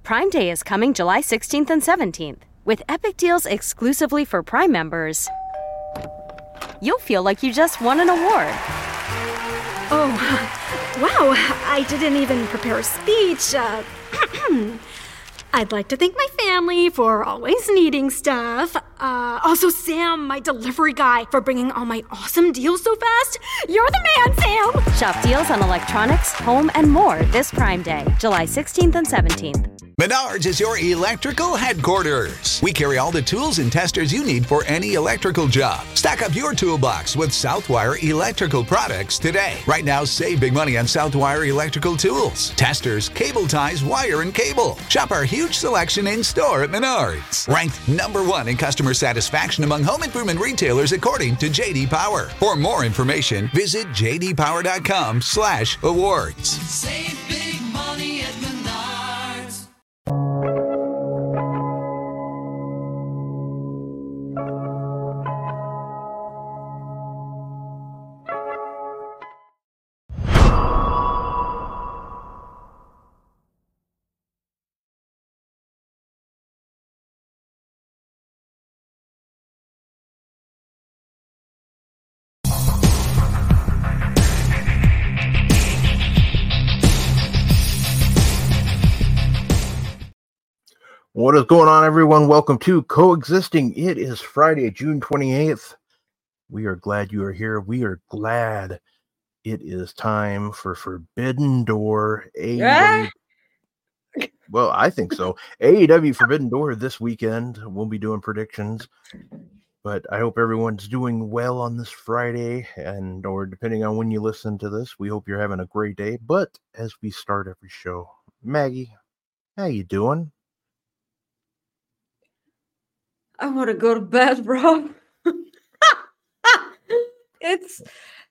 Prime Day is coming July 16th and 17th. With epic deals exclusively for Prime members, you'll feel like you just won an award. Oh, wow, I didn't even prepare a speech. I'd like to thank my family for always needing stuff. Also, Sam, my delivery guy, for bringing all my awesome deals so fast. You're the man, Sam! Shop deals on electronics, home, and more this Prime Day, July 16th and 17th. Menards is your electrical headquarters. We carry all the tools and testers you need for any electrical job. Stack up your toolbox with Southwire electrical products today. Right now, save big money on Southwire electrical tools, testers, cable ties, wire, and cable. Shop our huge selection in store at Menards. Ranked number 1 in customer satisfaction among home improvement retailers according to J.D. Power. For more information, visit jdpower.com/awards. Save big money at Menards. What is going on, everyone? Welcome to Coexisting. It is Friday, June 28th. We are glad you are here. We are glad it is time for Forbidden Door. AEW. Well, I think so. AEW Forbidden Door this weekend. We'll be doing predictions. But I hope everyone's doing well on this Friday, or depending on when you listen to this, we hope you're having a great day. But as we start every show, Maggie, how you doing? I want to go to bed, bro. It's,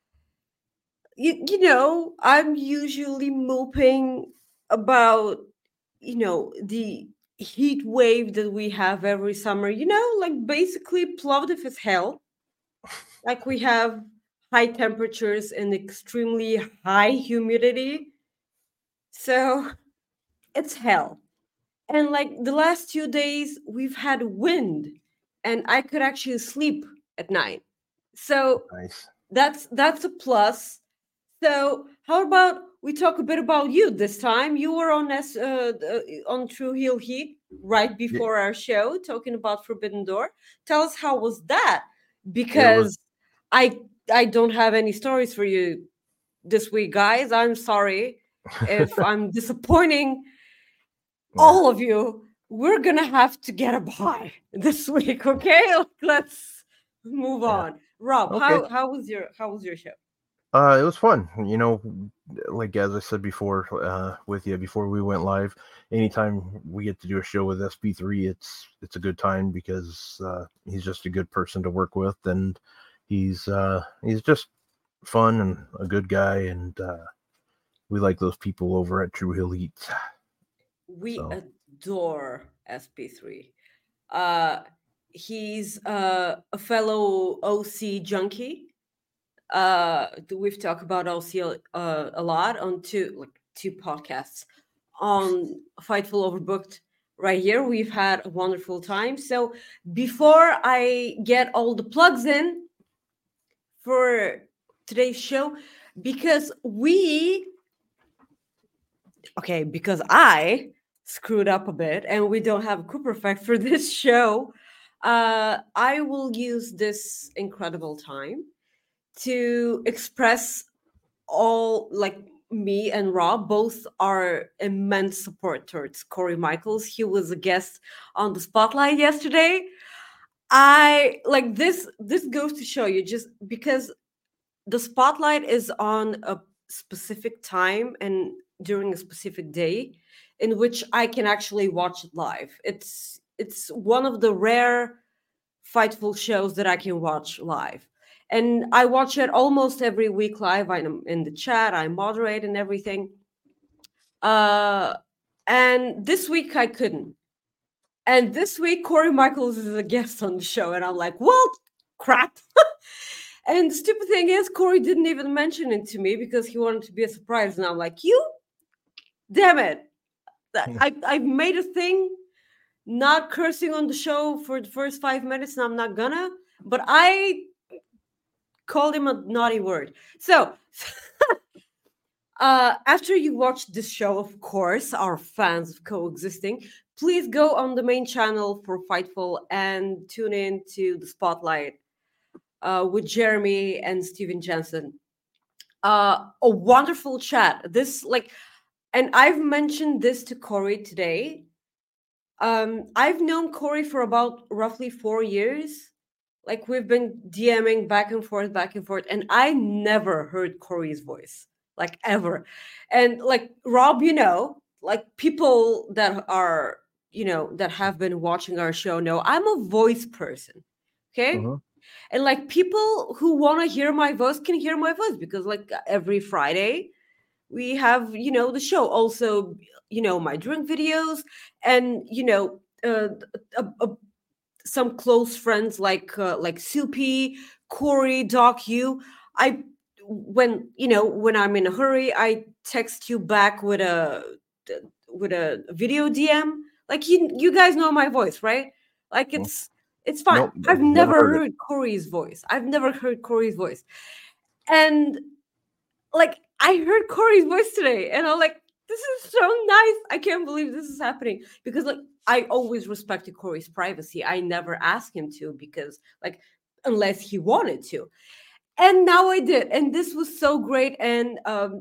I'm usually moping about, the heat wave that we have every summer, like basically Plovdiv is hell. Like we have high temperatures and extremely high humidity. So it's hell. And like the last 2 days, we've had wind, and I could actually sleep at night. So Nice. that's a plus. So how about we talk a bit about you this time? You were on True Heel Heat right before our show, talking about Forbidden Door. Tell us, how was that? Because I don't have any stories for you this week, guys. I'm sorry if I'm disappointing all of you. We're gonna have to get a bye this week, okay? Let's move on. Rob, Okay. how was your show? It was fun. Like as I said before, with you before we went live, anytime we get to do a show with SP3, it's a good time because he's just a good person to work with, and he's just fun and a good guy, and we like those people over at True Heel Heat. We adore SP3. He's a fellow OC junkie. We've talked about OC a lot on two podcasts on Fightful Overbooked. Right here, we've had a wonderful time. So before I get all the plugs in for today's show, because I screwed up a bit and we don't have a Cooper effect for this show, I will use this incredible time to express all, like, me and Rob both are immense support towards Corey Michaels. He was a guest on the Spotlight yesterday. I like this goes to show you, just because the Spotlight is on a specific time and during a specific day in which I can actually watch it live. It's one of the rare Fightful shows that I can watch live. And I watch it almost every week live. I'm in the chat, I moderate and everything. And this week I couldn't. And this week Corey Michaels is a guest on the show. And I'm like, well, crap. And the stupid thing is, Corey didn't even mention it to me because he wanted to be a surprise. And I'm like, you, damn it. I've made a thing not cursing on the show for the first 5 minutes, and I'm not gonna. But I called him a naughty word. So after you watch this show, of course, our fans of Coexisting, please go on the main channel for Fightful and tune in to the Spotlight with Jeremy and Steven Jensen. A wonderful chat. And I've mentioned this to Corey today. I've known Corey for about roughly 4 years. Like, we've been DMing back and forth, and I never heard Corey's voice, like, ever. And like, Rob, like, people that are, that have been watching our show know I'm a voice person. Okay. Mm-hmm. And like, people who want to hear my voice can hear my voice, because like every Friday we have, the show. Also, my drink videos, and some close friends like Soupy, Corey, Doc, you. When I'm in a hurry, I text you back with a video DM. Like, you guys know my voice, right? Like, it's fine. Nope, I've never heard Corey's voice. And like, I heard Corey's voice today, and I'm like, this is so nice. I can't believe this is happening, because like, I always respected Corey's privacy. I never asked him to, because like, unless he wanted to. And now I did. And this was so great. And a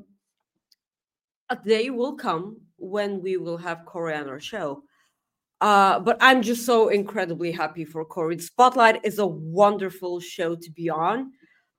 day will come when we will have Corey on our show. But I'm just so incredibly happy for Corey. The Spotlight is a wonderful show to be on.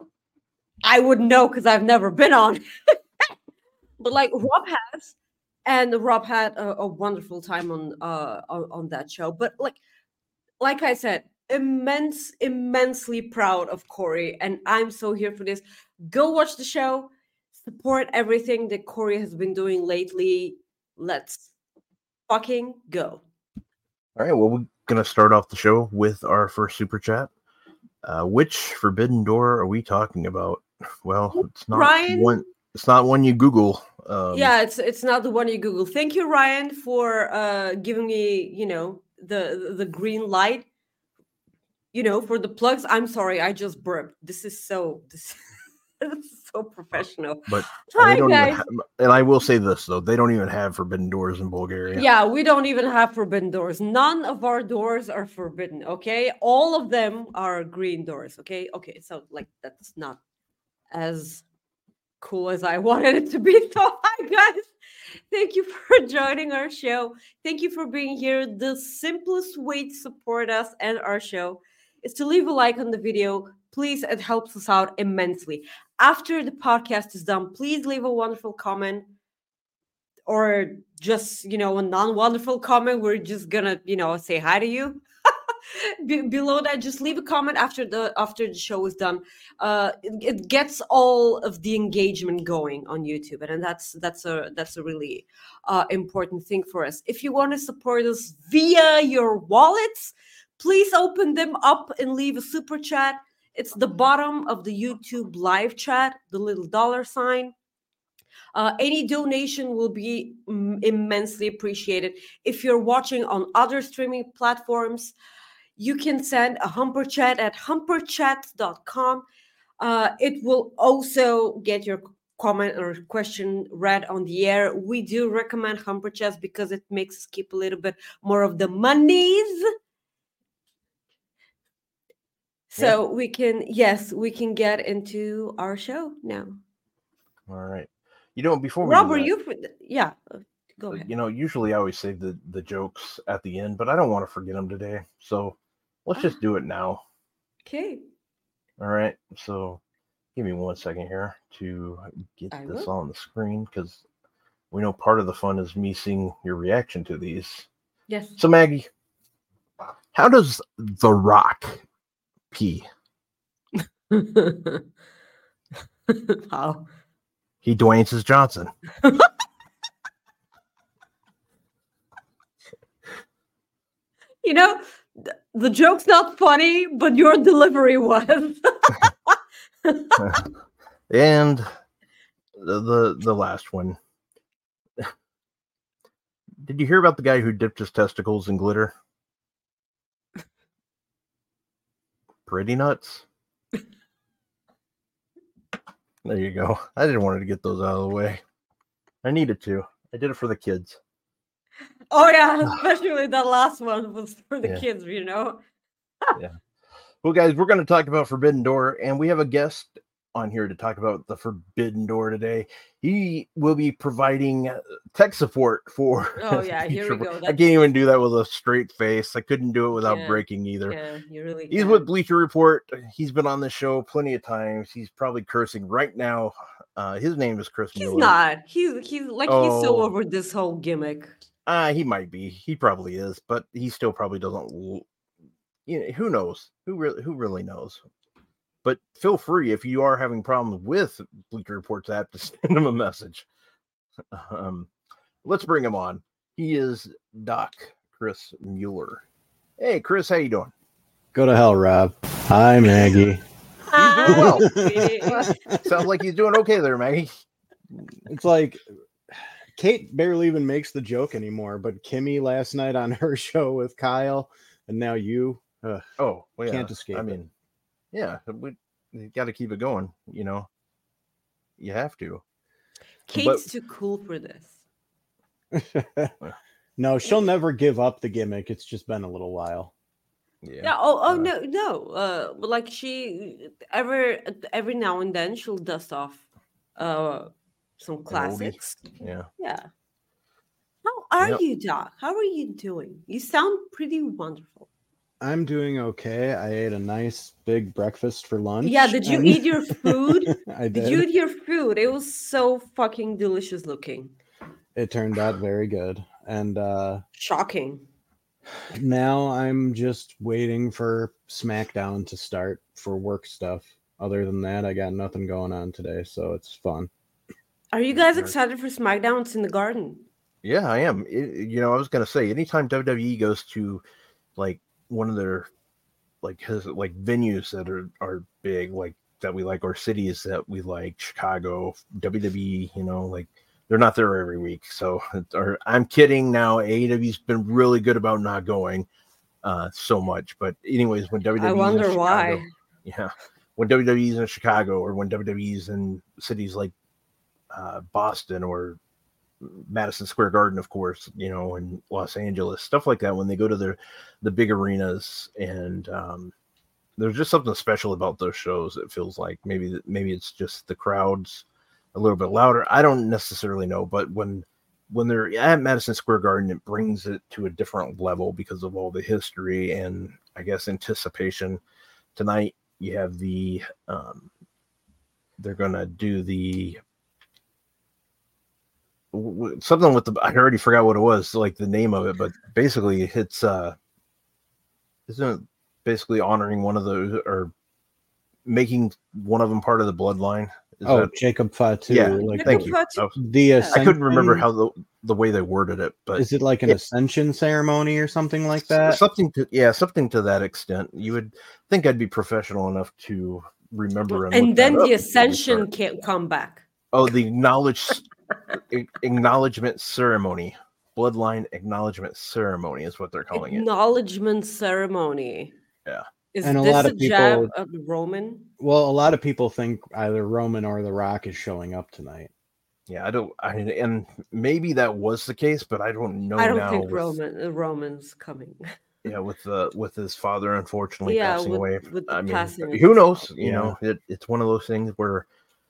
I wouldn't know, because I've never been on. But like, Rob has. And Rob had a wonderful time on that show. But like I said, immensely proud of Corey, and I'm so here for this. Go watch the show, support everything that Corey has been doing lately. Let's fucking go. All right, well, we're gonna start off the show with our first super chat. Which forbidden door are we talking about? Well, it's not Ryan? one. It's not one you Google. Yeah, it's not the one you Google. Thank you, Ryan, for giving me, the green light. For the plugs. I'm sorry, I just burped. This is so professional. But hi, they don't guys. even have, and I will say this though, they don't even have forbidden doors in Bulgaria. Yeah, we don't even have forbidden doors. None of our doors are forbidden. Okay, all of them are green doors. Okay, so like, that's not as cool as I wanted it to be. So hi guys, thank you for joining our show. Thank you for being here. The simplest way to support us and our show is to leave a like on the video. Please, it helps us out immensely. After the podcast is done, please leave a wonderful comment, or just a non-wonderful comment. We're just gonna say hi to you. Below that, just leave a comment after the show is done. It gets all of the engagement going on YouTube, and that's a really important thing for us. If you want to support us via your wallets, please open them up and leave a super chat. It's the bottom of the YouTube live chat, the little $sign. Any donation will be immensely appreciated. If you're watching on other streaming platforms, you can send a Humper Chat at humperchat.com. It will also get your comment or question read on the air. We do recommend Humper Chats because it makes us keep a little bit more of the monies. So we can get into our show now. All right. Before we Rob, go ahead. Usually I always save the jokes at the end, but I don't want to forget them today. So let's just do it now. Okay. All right. So give me 1 second here to get this on the screen, because we know part of the fun is me seeing your reaction to these. Yes. So Maggie, how does The Rock pee? How? He Dwayne's his Johnson. The joke's not funny, but your delivery was. And the last one. Did you hear about the guy who dipped his testicles in glitter? Pretty nuts. There you go. I didn't want to get those out of the way. I needed to. I did it for the kids. Oh yeah, especially that last one was for the Yeah. kids, you know. Well, guys, we're going to talk about Forbidden Door, and we have a guest on here to talk about the Forbidden Door today. He will be providing tech support for. Oh yeah, here we go. I can't even do that with a straight face. I couldn't do it without Yeah. breaking either. Yeah, you really. He's can. with Bleacher Report. He's been on the show plenty of times. He's probably cursing right now. His name is Chris He's Mueller. not. He's he's so Oh. over this whole gimmick. He might be. He probably is, but he still probably doesn't. You know, who knows? Who really knows? But feel free if you are having problems with Bleacher Report's app to send him a message. Let's bring him on. He is Doc Chris Mueller. Hey, Chris, how you doing? Go to hell, Rob. Hi, Maggie. well. Sweetie. Sounds like he's doing okay there, Maggie. It's like Kate barely even makes the joke anymore, but Kimmy last night on her show with Kyle, and now you. Oh, well, yeah. Can't escape I it. mean, yeah, we got to keep it going. You know, you have to. Kate's too cool for this. No, she'll never give up the gimmick. It's just been a little while. Yeah. Oh no. But like she every now and then she'll dust off some classics. Yeah. Yeah. How are Yep. you, Doc? How are you doing? You sound pretty wonderful. I'm doing okay. I ate a nice big breakfast for lunch. Yeah, did you and- eat your food? I Did did. you eat your food? It was so fucking delicious looking. It turned out very good. And Shocking. now I'm just waiting for SmackDown to start for work stuff. Other than that, I got nothing going on today, so it's fun. Are you guys Right. excited for SmackDown? It's in the garden. Yeah, I am. You know, I was gonna say, anytime WWE goes to like one of their has like venues that are big, like that we like, or cities that we like, Chicago, WWE, you know, like they're not there every week. So, or I'm kidding now. AEW's been really good about not going so much. But anyways, when WWE I wonder why. yeah, when WWE's in Chicago, or when WWE's in cities like Boston or Madison Square Garden, of course, you know, in Los Angeles, stuff like that, when they go to the big arenas, and there's just something special about those shows. It feels like maybe it's just the crowds a little bit louder. I don't necessarily know, but when they're at Madison Square Garden, it brings it to a different level because of all the history and, I guess, anticipation. Tonight you have the they're gonna do the something with the, I already forgot what it was, like the name of it, but basically it's isn't it basically honoring one of those, or making one of them part of the bloodline? Is Oh, that, Jacob Fatu. yeah, Like thank you. Fatu- the I couldn't remember Ascension- how the way they worded it, but Is it like an Yeah. ascension ceremony or something like that? something to that extent. You would think I'd be professional enough to remember, And look then that up the before we start. Ascension can't come back. Oh, the acknowledgement ceremony. Bloodline acknowledgement ceremony is what they're calling it. Acknowledgement ceremony. Yeah. Is And a this lot a of jab people- of Roman? Well, a lot of people think either Roman or The Rock is showing up tonight. Yeah, and maybe that was the case, but I don't know I don't now. think with, Roman's coming. Yeah, with his father unfortunately Yeah, passing with- away. with the I mean, passing of who his knows? father. You know, it's one of those things where,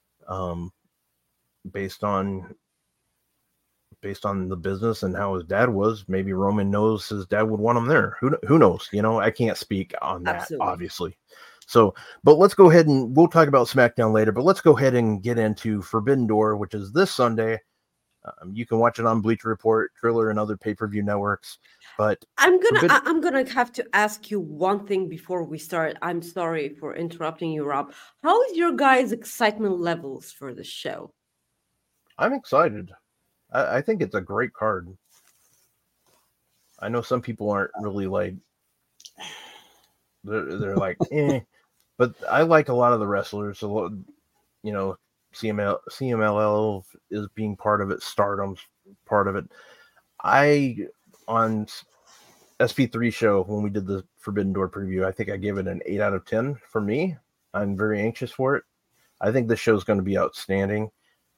based on the business and how his dad was, maybe Roman knows his dad would want him there. Who knows? You know, I can't speak on that, Absolutely. obviously. So, but let's go ahead and we'll talk about SmackDown later. But let's go ahead and get into Forbidden Door, which is this Sunday. You can watch it on Bleacher Report, Triller, and other pay-per-view networks. But I'm Forbidden- gonna have to ask you one thing before we start. I'm sorry for interrupting you, Rob. How is your guys' excitement levels for the show? I'm excited. I think it's a great card. I know some people aren't really like, they're like, eh, but I like a lot of the wrestlers. You know, CMLL is being part of it. Stardom's part of it. On SP3 show, when we did the Forbidden Door preview, I think I gave it an 8 out of 10 for me. I'm very anxious for it. I think this show's going to be outstanding.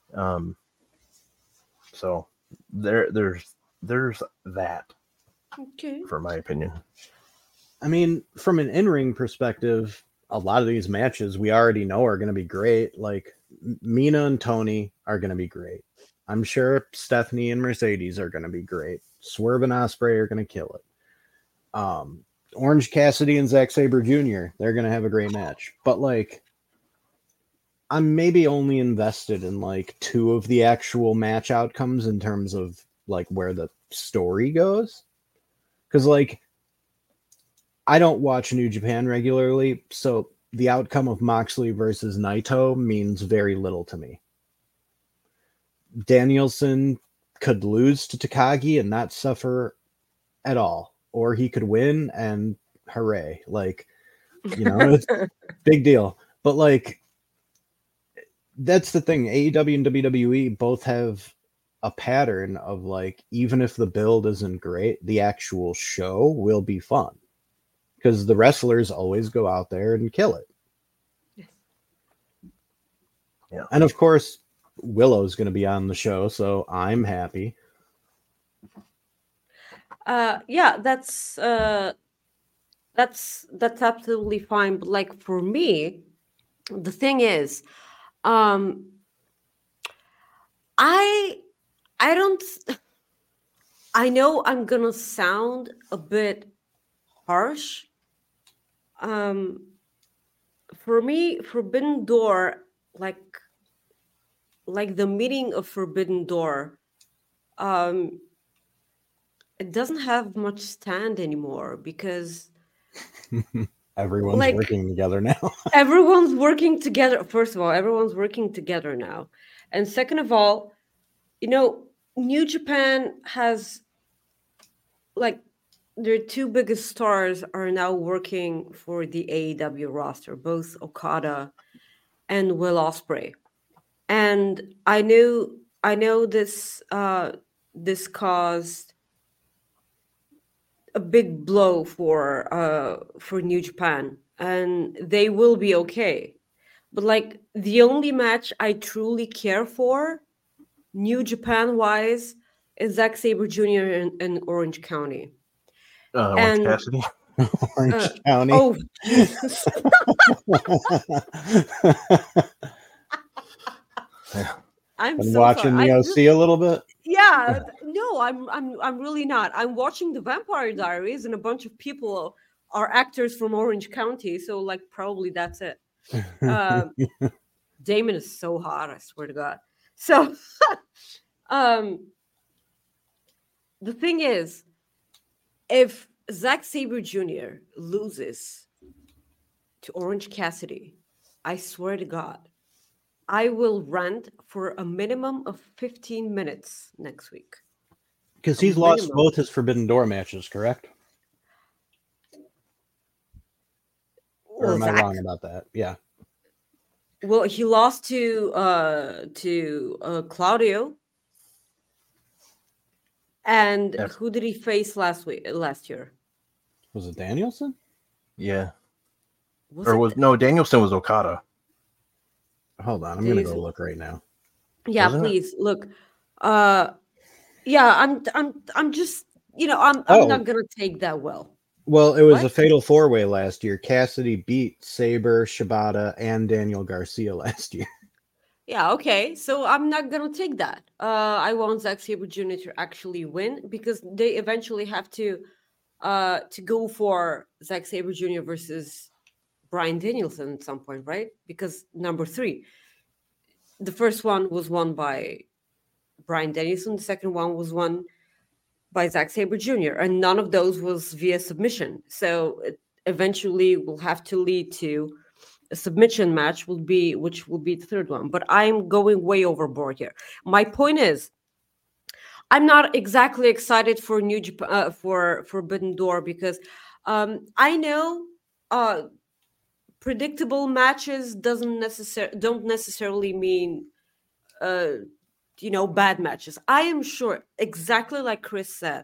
So there's that. Okay. For my opinion. I mean, from an in-ring perspective, a lot of these matches we already know are going to be great. Like Mina and Tony are going to be great. I'm sure Stephanie and Mercedes are going to be great. Swerve and Ospreay are going to kill it. Orange Cassidy and Zack Sabre Jr., they're going to have a great match. But like, I'm maybe only invested in like 2 of the actual match outcomes in terms of like where the story goes. Because like, I don't watch New Japan regularly, so the outcome of Moxley versus Naito means very little to me. Danielson could lose to Takagi and not suffer at all, or he could win and hooray. Like, you know, it's a big deal. But like, that's the thing. AEW and WWE both have a pattern of like, even if the build isn't great, the actual show will be fun. Because the wrestlers always go out there and kill it. Yeah. And of course, Willow's going to be on the show, so I'm happy. Yeah, that's absolutely fine. But like for me, the thing is, I don't. I know I'm gonna sound a bit harsh. For me, Forbidden Door, like the meaning of Forbidden Door, it doesn't have much stand anymore because Everyone's like working together now. everyone's working together. First of all, everyone's working together now, and second of all, you know, New Japan has like their 2 biggest stars are now working for the AEW roster, both Okada and Will Ospreay. And I know this this caused a big blow for New Japan, and they will be okay. But like the only match I truly care for, New Japan wise, is Zack Sabre Jr. in Orange County. Orange And Cassidy. Orange County. oh Jesus. I'm Been so watching sorry. the I OC just, a little bit. yeah, no, I'm really not. I'm watching the Vampire Diaries, and a bunch of people are actors from Orange County, so like probably that's it. Damon is so hot, I swear to God. So the thing is, if Zack Sabre Jr. loses to Orange Cassidy, I swear to God, I will rant for a minimum of 15 minutes next week. Because A he's lost minimum. both his Forbidden Door matches, correct? Or Well, am I Zack, wrong about that? Yeah. well, he lost to Claudio. And Yes. who did he face last year? Was it Danielson? Yeah. Was Or it? was no Danielson was Okada. Hold on, I'm gonna go Danielson. look right now. Yeah, Wasn't it? please look. Yeah, I'm just, you know, I'm Oh. not gonna take that well. Well, it was What? a fatal 4-way last year. Cassidy beat Sabre, Shibata, and Daniel Garcia last year. Yeah, okay. So I'm not gonna take that. I want Zack Sabre Jr. to actually win because they eventually have to go for Zack Sabre Jr. versus Bryan Danielson at some point, right? Because number 3, the first one was won by Bryan Danielson, the second one was won by Zack Sabre Jr., and none of those was via submission. So it eventually will have to lead to a submission match, which will be the third one. But I'm going way overboard here. My point is, I'm not exactly excited for New Japan for Forbidden Door because I know predictable matches don't necessarily mean bad matches. I am sure, exactly like Chris said,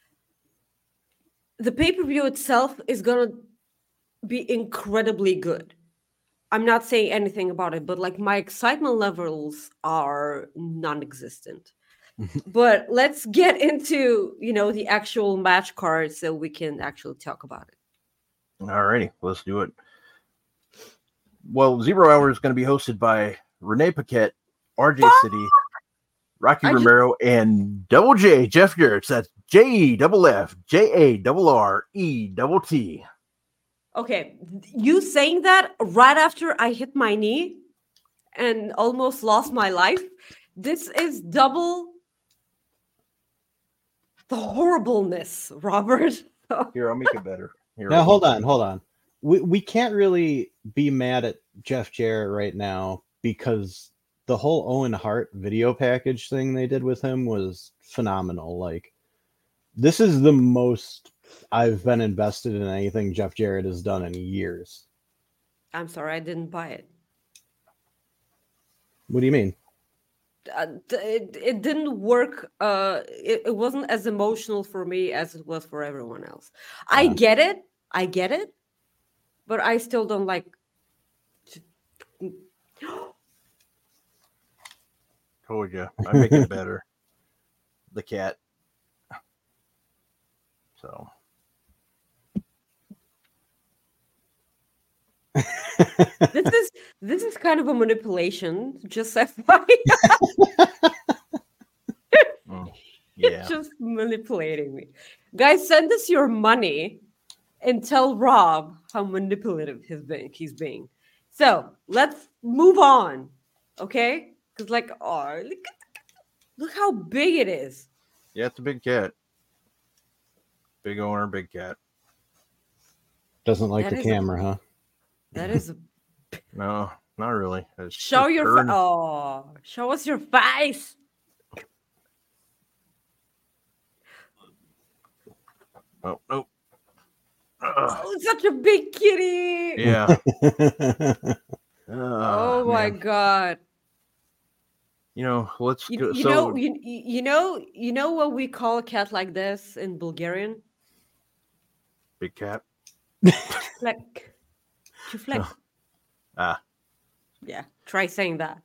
the pay-per-view itself is going to be incredibly good. I'm not saying anything about it, but like my excitement levels are non-existent. But let's get into, the actual match card so we can actually talk about it. Alrighty, let's do it. Well, 0 Hour is going to be hosted by Renee Paquette, RJ City, Rocky Romero, and Double J, Jeff Jarrett. That's JFFJARRETT. Okay, you saying that right after I hit my knee and almost lost my life, this is double the horribleness, Robert. Here, I'll make it better. Here, Now, hold on. We can't really be mad at Jeff Jarrett right now because the whole Owen Hart video package thing they did with him was phenomenal. Like, this is the most I've been invested in anything Jeff Jarrett has done in years. I'm sorry, I didn't buy it. What do you mean? It didn't work. It wasn't as emotional for me as it was for everyone else. I get it, but I still don't like. Told you, I make it better. The cat. So. This is kind of a manipulation. Just FYI. Yeah. Just manipulating me. Guys, send us your money and tell Rob how manipulative he's being. So let's move on. Okay? Because look how big it is. Yeah, it's a big cat. Big owner, big cat. Doesn't like the camera, huh? That is No, not really. show your show us your face. Oh, no. Oh, such a big kitty. Yeah. Oh my god. Let's go. You know what we call a cat like this in Bulgarian? Big cat. Fleck. Fleck. Yeah, try saying that.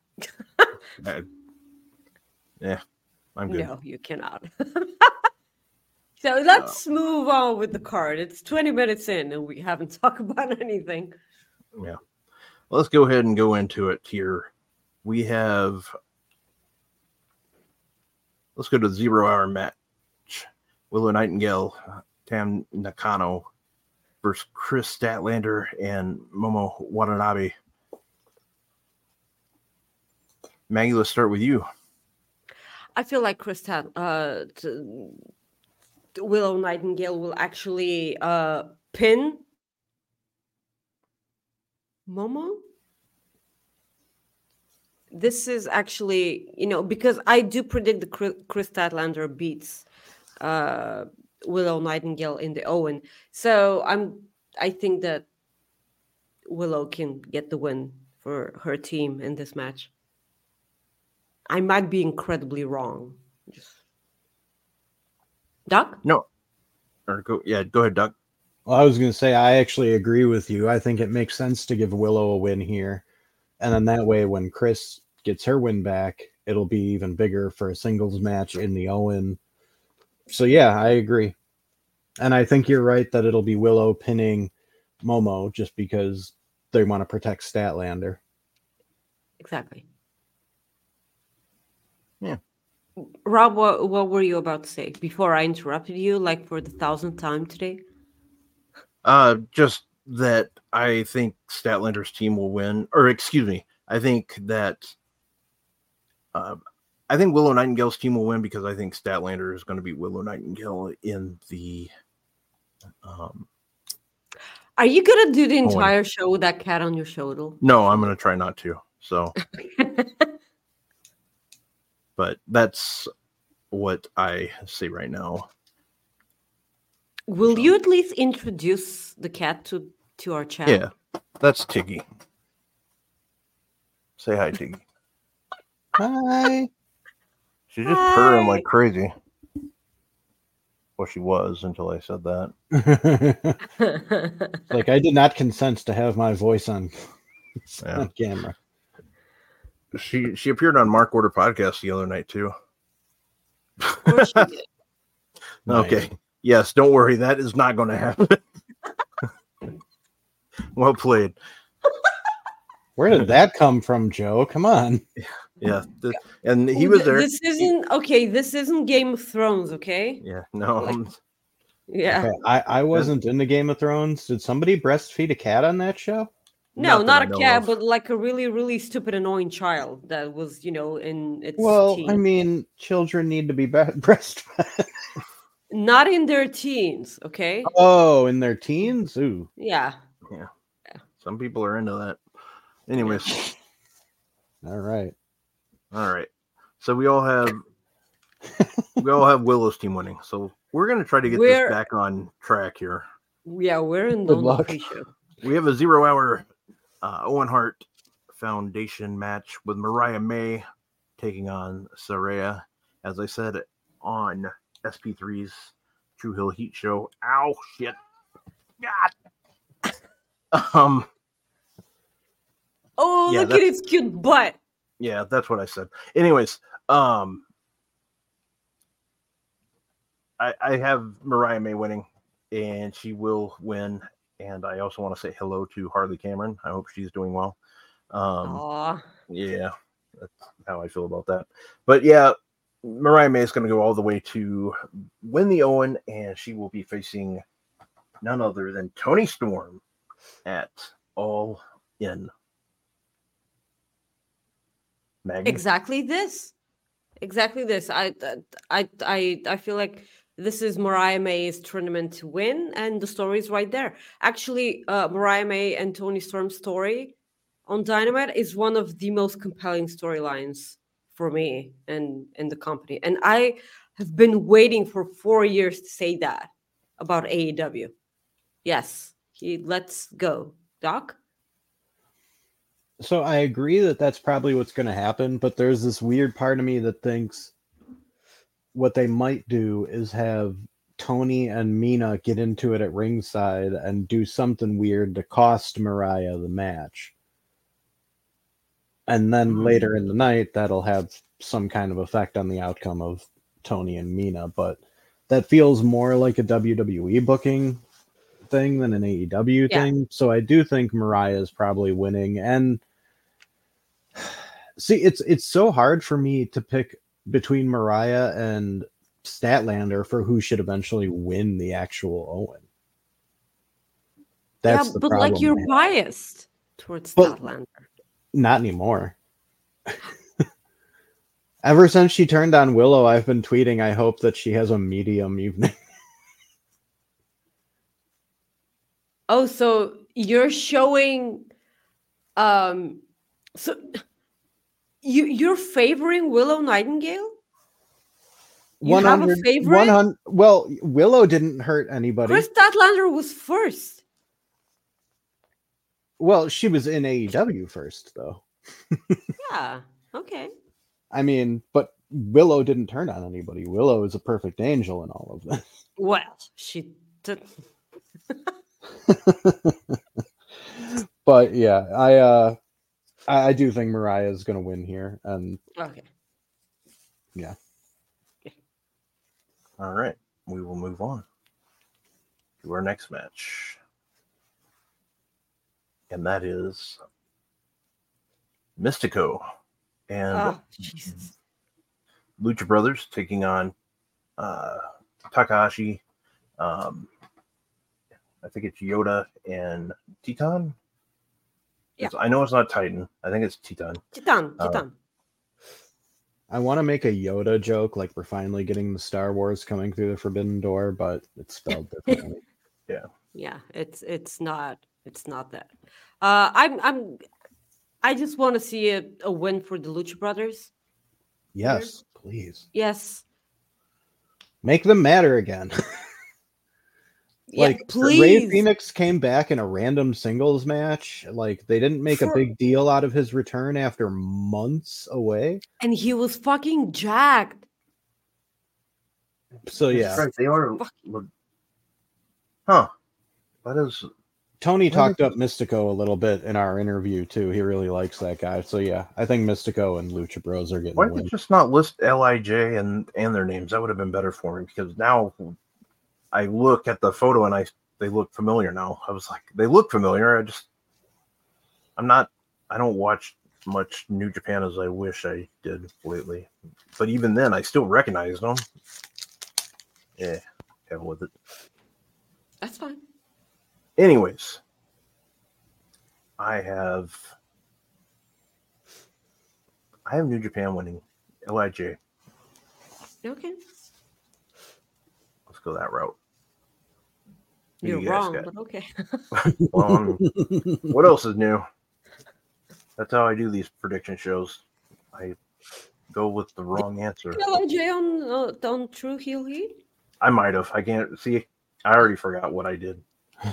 Yeah, I'm good. No, you cannot. So let's move on with the card. It's 20 minutes in and we haven't talked about anything. Yeah. Let's go ahead and go into it here. Let's go to the 0 Hour match. Willow Nightingale, Tam Nakano versus Chris Statlander and Momo Watanabe. Maggie, let's start with you. I feel like Willow Nightingale will actually pin Momo. This is actually, because I do predict the Chris Statlander beats Willow Nightingale in the Owen. So I think that Willow can get the win for her team in this match. I might be incredibly wrong. Duck? No. Go ahead, Duck. Well, I was going to say, I actually agree with you. I think it makes sense to give Willow a win here. And then that way, when Chris gets her win back, it'll be even bigger for a singles match in the Owen. So, yeah, I agree. And I think you're right that it'll be Willow pinning Momo just because they want to protect Statlander. Exactly. Yeah. Rob, what were you about to say before I interrupted you, like for the 1,000th time today? Just that I think Statlander's team will win, or excuse me, I think Willow Nightingale's team will win because I think Statlander is going to beat Willow Nightingale in the. Are you gonna do the entire show with that cat on your shoulder? No, I'm going to try not to. So. But that's what I see right now. Will you at least introduce the cat to our chat? Yeah, that's Tiggy. Say hi, Tiggy. Hi. She's just purring Hi. like crazy. Well, she was until I said that. Like, I did not consent to have my voice on, Yeah. on camera. She appeared on Mark Order podcast the other night too. Of course she did. Okay. Nice. Yes, don't worry. That is not going to happen. Well played. Where did that come from, Joe? Come on. Yeah. And he was there. This isn't okay. This isn't Game of Thrones, okay? Yeah. No. Like- Yeah. Okay, I wasn't into Game of Thrones. Did somebody breastfeed a cat on that show? No, Not that not I a know cat, of. but like a really, really stupid, annoying child that was, in its Well, teens. I mean, children need to be breastfed. Not in their teens, okay? Oh, in their teens? Ooh. Yeah. Some people are into that. Anyways. All right. All right. So we all have Willow's team winning. So we're gonna try to get We're- this back on track here. Yeah, we're in Good the luck. pre-show. We have a 0-hour Owen Hart Foundation match with Mariah May taking on Saraya. As I said on SP3's True Hill Heat show. Ow, shit. God. Oh, Yeah, look at its cute butt. Yeah, that's what I said. Anyways, I have Mariah May winning, and she will win. And I also want to say hello to Harley Cameron. I hope she's doing well. Aw. Yeah, that's how I feel about that. But yeah, Mariah May is going to go all the way to win the Owen, and she will be facing none other than Tony Storm at All In. Maggie? Exactly this. I feel like this is Mariah May's tournament to win, and the story's right there. Actually, Mariah May and Tony Storm's story on Dynamite is one of the most compelling storylines for me and in the company. And I have been waiting for 4 years to say that about AEW. Yes, let's go. Doc? So I agree that that's probably what's going to happen, but there's this weird part of me that thinks what they might do is have Tony and Mina get into it at ringside and do something weird to cost Mariah the match. And then later in the night, that'll have some kind of effect on the outcome of Tony and Mina. But that feels more like a WWE booking thing than an AEW thing. So I do think Mariah is probably winning. And see, it's so hard for me to pick between Mariah and Statlander for who should eventually win the actual Owen. That's the but problem. like you're biased towards But- Statlander. Not anymore. Ever since she turned on Willow, I've been tweeting, I hope that she has a medium evening. Oh, so you're showing so you're favoring Willow Nightingale? You have a favorite? 100, well, Willow didn't hurt anybody. Chris Statlander was first. Well, she was in AEW first, though. Yeah. Okay. I mean, but Willow didn't turn on anybody. Willow is a perfect angel in all of this. Well, she did. But yeah, I do think Mariah is going to win here, and Okay. yeah. All right, we will move on to our next match. And that is Mystico and Oh, Jesus. Lucha Brothers taking on Takahashi. I think it's Yoda and Titan. Yeah. I know it's not Titan. I think it's Titan. Titan. I want to make a Yoda joke, like we're finally getting the Star Wars coming through the Forbidden Door, but it's spelled differently. Yeah, it's not that. I just want to see a win for the Lucha Brothers. Yes, please. Yes. Make them matter again. Yeah, Like Ray please. Phoenix came back in a random singles match. Like they didn't make a big deal out of his return after months away. And he was fucking jacked. So That's yeah, right, they are. Huh? That is. Tony Why talked up Mystico a little bit in our interview too. He really likes that guy. So yeah, I think Mystico and Lucha Bros are getting Why the did they win. just not list Lij and their names? That would have been better for me because now I look at the photo and they look familiar now. I was like, they look familiar. I don't watch much New Japan as I wish I did lately. But even then, I still recognize them. Yeah, hell with it. That's fine. Anyways, I have New Japan winning. Lij. Okay. Let's go that route. Who You're you guys wrong, got? but okay. Well, what else is new? That's how I do these prediction shows. I go with the wrong answer. LJ on True Heel Heat? I might have. I can't see. I already forgot what I did.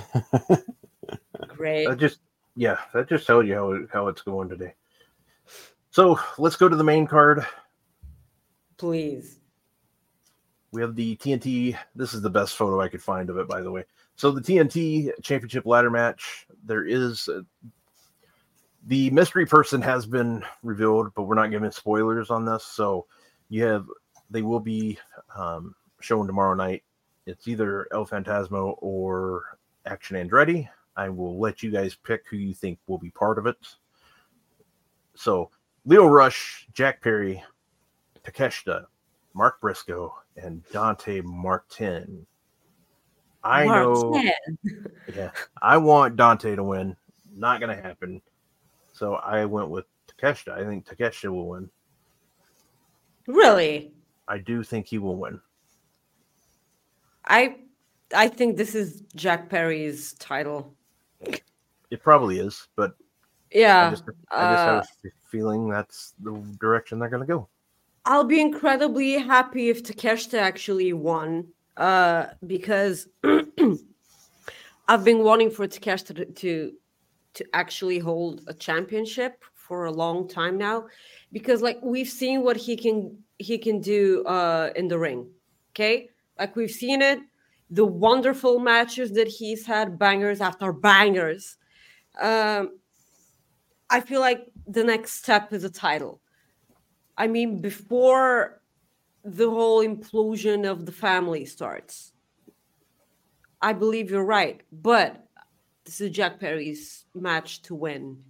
Great. That just tells you how it's going today. So let's go to the main card. Please. We have the TNT. This is the best photo I could find of it, by the way. So the TNT Championship ladder match. There is the mystery person has been revealed, but we're not giving spoilers on this. So they will be shown tomorrow night. It's either El Phantasmo or Action Andretti. I will let you guys pick who you think will be part of it. So Leo Rush, Jack Perry, Takeshita, Mark Briscoe, and Dante Martin. I know. Yeah, I want Dante to win. Not going to happen. So I went with Takeshita. I think Takeshita will win. Really? I do think he will win. I think this is Jack Perry's title. It probably is, but Yeah. I just have a feeling that's the direction they're going to go. I'll be incredibly happy if Takeshita actually won, because I've been wanting for Takeshita to actually hold a championship for a long time now, because like we've seen what he can do in the ring. Okay, like we've seen it, the wonderful matches that he's had, bangers after bangers. I feel like the next step is a title. I mean, before the whole implosion of the family starts. I believe you're right, but this is Jack Perry's match to win.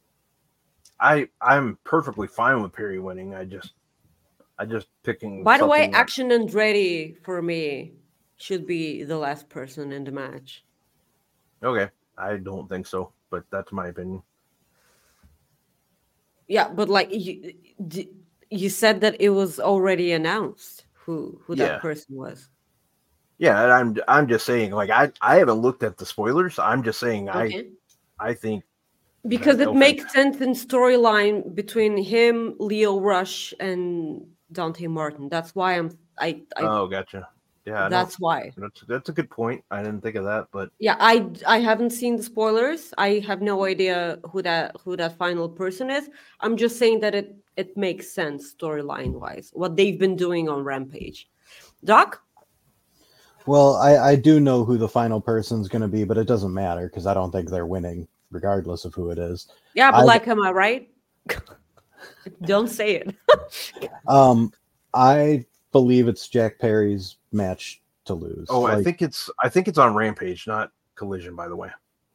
I'm perfectly fine with Perry winning. I just picking. By the way, something that- Action Andretti for me should be the last person in the match. Okay, I don't think so, but that's my opinion. Yeah, but like you said that it was already announced who Yeah. that person was. Yeah, and I'm just saying, like I haven't looked at the spoilers. I'm just saying Okay. I think Because that it El makes sense in storyline between him, Leo Rush, and Dante Martin. That's why I Oh, gotcha. Yeah, that's why. that's a good point. I didn't think of that, but Yeah, I haven't seen the spoilers. I have no idea who that final person is. I'm just saying that it makes sense storyline wise what they've been doing on Rampage. Doc? Well, I do know who the final person's going to be, but it doesn't matter because I don't think they're winning, regardless of who it is. Yeah, but like, am I right? Don't say it. I believe it's Jack Perry's match to lose. oh, I think it's on Rampage, not Collision, by the way.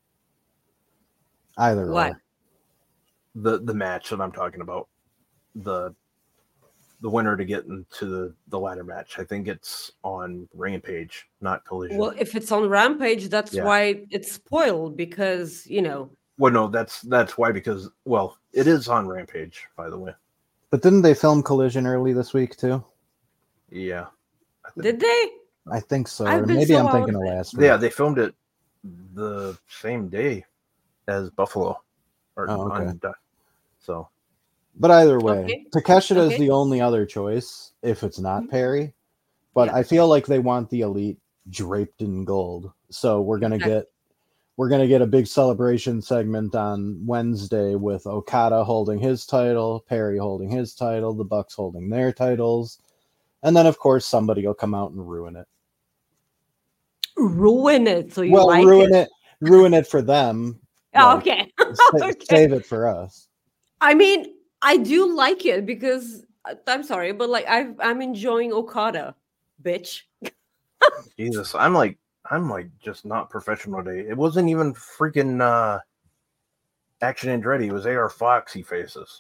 either What? or. The match that I'm talking about, the winner to get into the ladder match. I think it's on Rampage, not Collision. Well, if it's on Rampage, that's Yeah. why it's spoiled because, Well, no, that's why, because it is on Rampage, by the way. But didn't they film Collision early this week too? Yeah. did they? I think so. I've Or been maybe so I'm out thinking of of it. last week. Yeah, they filmed it the same day as Buffalo. Oh, okay. So But either way, Okay. Takeshita is Okay. the only other choice if it's not Perry. But Yeah. I feel like they want the Elite draped in gold. So we're gonna get a big celebration segment on Wednesday with Okada holding his title, Perry holding his title, the Bucks holding their titles, and then of course somebody will come out and ruin it. Ruin it. So you Well, like ruin it for them. Oh, Like, okay. Okay. Save it for us. I mean, I do like it because I'm sorry, but like I'm enjoying Okada, bitch. Jesus, I'm like just not professional today. It wasn't even freaking Action Andretti. It was AR Fox he faces.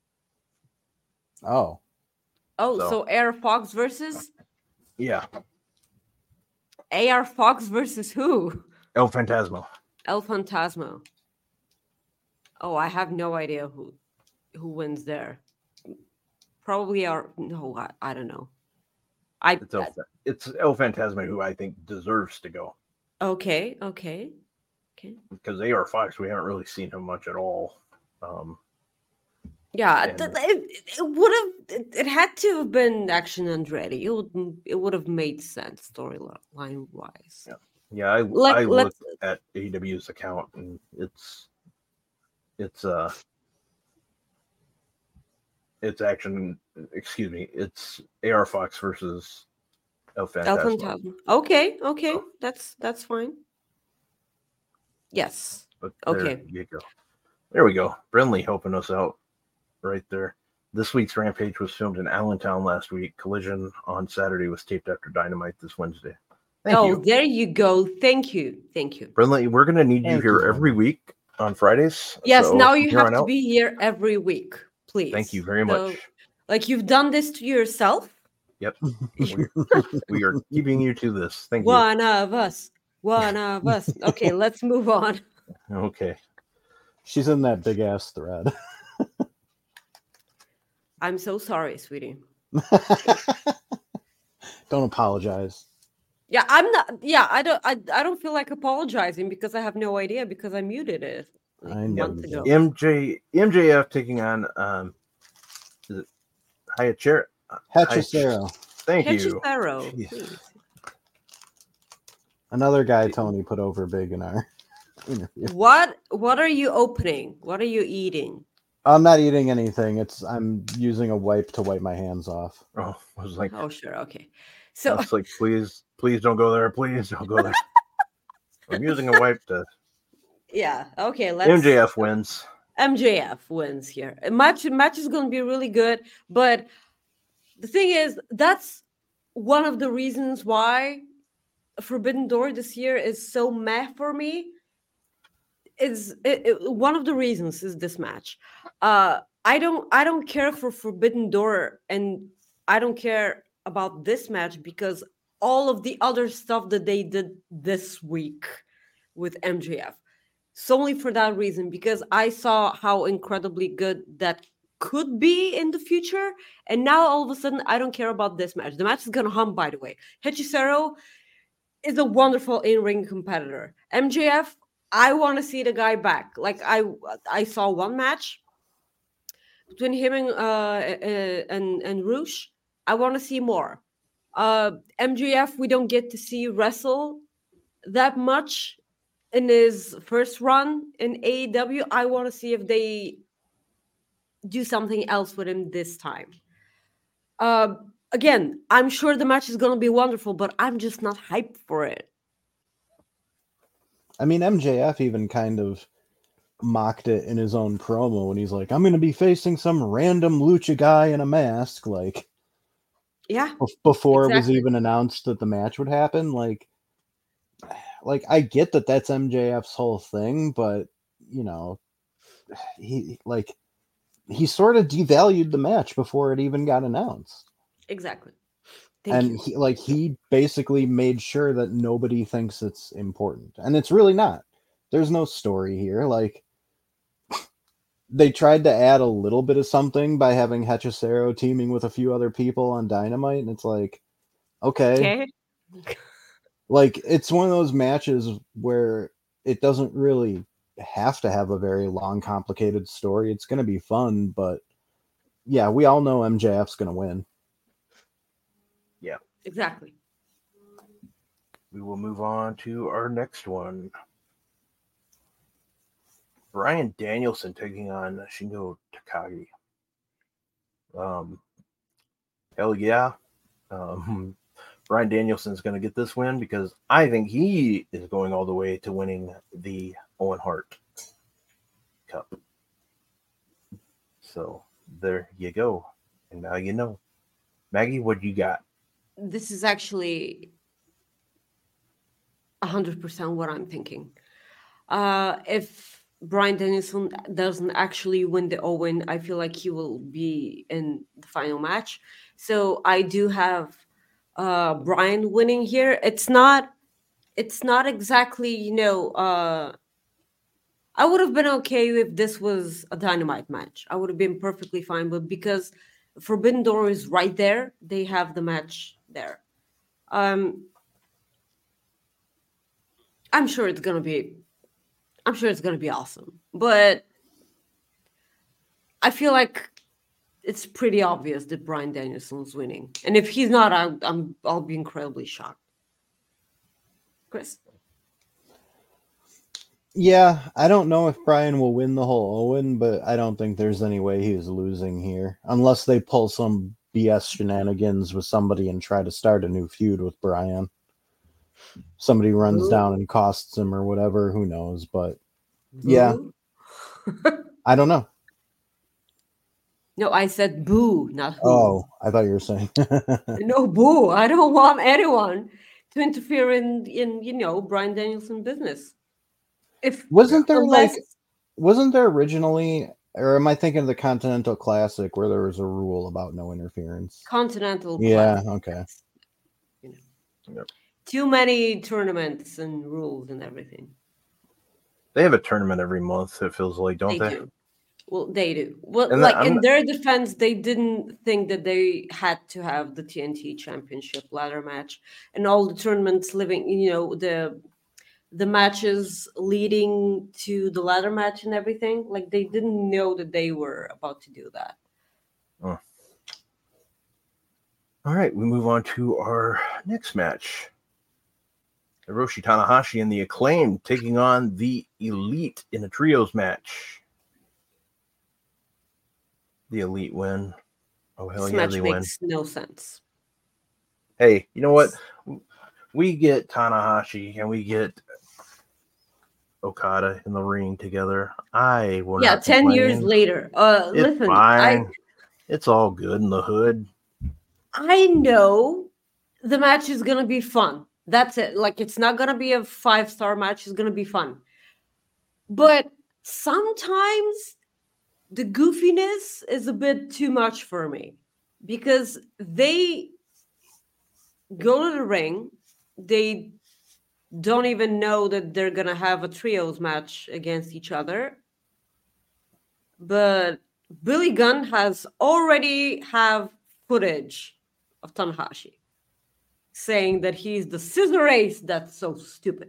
Oh, So AR Fox versus Yeah, AR Fox versus who? El Fantasma. El Fantasma. Oh, I have no idea who wins there. Probably I don't know. It's El Fantasma who I think deserves to go. Okay. Because AR Fox, we haven't really seen him much at all. Yeah, And- it would have. It had to have been Action Andretti. It would have made sense storyline wise. Yeah, I Let's- looked at AEW's account and it's Action. Excuse me, it's AR Fox versus El Fantasma. El Fantasma. Okay, that's fine. Yes. But Okay. There you go. There we go. Brinley helping us out right there. This week's Rampage was filmed in Allentown last week. Collision on Saturday was taped after Dynamite this Wednesday. Thank you. There you go. Thank you. Brinley, we're going to need you Thank here you. every week on Fridays. Yes, So now from you here have on to out, be here every week, please. Thank you very So, much. like you've done this to yourself. Yep. we are keeping you to this. Thank you. One of us. Okay, let's move on. Okay. she's in that big ass thread. I'm so sorry, sweetie. Don't apologize. Yeah, I'm not. Yeah, I don't feel like apologizing because I have no idea because I muted it like I know months you ago. don't. MJF taking on is it Hechicero, Thank you. Hechicero, Jeez. please. another guy Tony put over big in our interview. What are you opening? What are you eating? I'm not eating anything. I'm using a wipe to wipe my hands off. Oh, I was like, Oh, sure. Okay. I So was like, please don't go there. Please don't go there. I'm using a wipe to. yeah. Okay. Let's. MJF wins. MJF wins here. Match is going to be really good, but the thing is, that's one of the reasons why Forbidden Door this year is so meh for me. One of the reasons is this match. I don't care for Forbidden Door, and I don't care about this match because all of the other stuff that they did this week with MJF. Solely for that reason, because I saw how incredibly good that could be in the future, and now all of a sudden I don't care about this match. The match is gonna hum, by the way. Hechicero is a wonderful in-ring competitor. MJF, I want to see the guy back. Like I saw one match between him and Roosh. I want to see more. MJF, we don't get to see wrestle that much in his first run in AEW. I want to see if they do something else with him this time. Again, I'm sure the match is going to be wonderful, but I'm just not hyped for it. I mean, MJF even kind of mocked it in his own promo when he's like, I'm going to be facing some random lucha guy in a mask. Like, Yeah. before it was exactly. even announced that the match would happen. Like I get that that's MJF's whole thing, but you know, he sort of devalued the match before it even got announced. Exactly. And he basically made sure that nobody thinks it's important. And it's really not. There's no story here. Like, they tried to add a little bit of something by having Hechicero teaming with a few other people on Dynamite, and it's like, okay. Like, it's one of those matches where it doesn't really have to have a very long, complicated story. It's going to be fun, but yeah, we all know MJF's going to win. Exactly. we will move on to our next one. Bryan Danielson taking on Shingo Takagi. Hell yeah. Bryan Danielson's going to get this win because I think he is going all the way to winning the Owen Hart Cup. So there you go. And now you know. Maggie, what you got? This is actually 100% what I'm thinking. If Bryan Danielson doesn't actually win the Owen, I feel like he will be in the final match. So I do have Bryan winning here. It's not exactly, I would have been okay if this was a Dynamite match. I would have been perfectly fine, but because Forbidden Door is right there, they have the match there. I'm sure it's gonna be awesome, but I feel like it's pretty obvious that Bryan Danielson's winning, and if he's not, I'll be incredibly shocked. Chris? Yeah, I don't know if Bryan will win the whole Owen, but I don't think there's any way he's losing here. Unless they pull some BS shenanigans with somebody and try to start a new feud with Bryan. Somebody runs down and costs him or whatever, who knows? But yeah, I don't know. No, I said boo, not who. Oh, I thought you were saying. No, boo. I don't want anyone to interfere in Bryan Danielson business. Wasn't there originally, or am I thinking of the Continental Classic where there was a rule about no interference? Continental Classic. Yeah, okay. Yep. Too many tournaments and rules and everything. They have a tournament every month, it feels like, don't they? Do. Well, they do. Well, And in their defense, they didn't think that they had to have the TNT Championship ladder match and all the tournaments the matches leading to the ladder match and everything. Like, they didn't know that they were about to do that. Oh. All right, we move on to our next match. Hiroshi Tanahashi and the Acclaimed taking on the Elite in a trios match. The Elite win. Oh, hell This yeah, match they win. makes no sense. Hey, you know what? We get Tanahashi and we get Okada in the ring together. I will not 10 complain. years later. It's Listen, fine. It's all good in the hood. I know the match is going to be fun. That's it. Like, it's not going to be a 5-star match. It's going to be fun. But sometimes the goofiness is a bit too much for me because they go to the ring. They don't even know that they're going to have a trios match against each other. But Billy Gunn has already have footage of Tanahashi saying that he's the scissor ace. That's so stupid.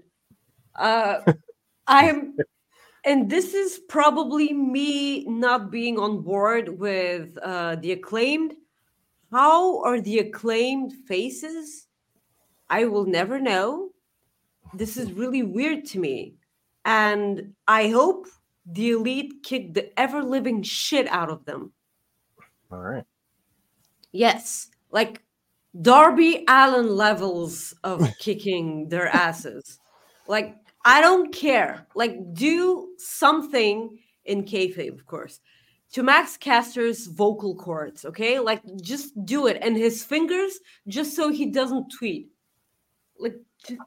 And this is probably me not being on board with the Acclaimed. How are the Acclaimed faces? I will never know. This is really weird to me. And I hope the Elite kick the ever-living shit out of them. All right. Yes. Like Darby Allin levels of kicking their asses. Like, I don't care. Like, do something in kayfabe, of course, to Max Caster's vocal cords, okay? Like, just do it. And his fingers, just so he doesn't tweet. Like,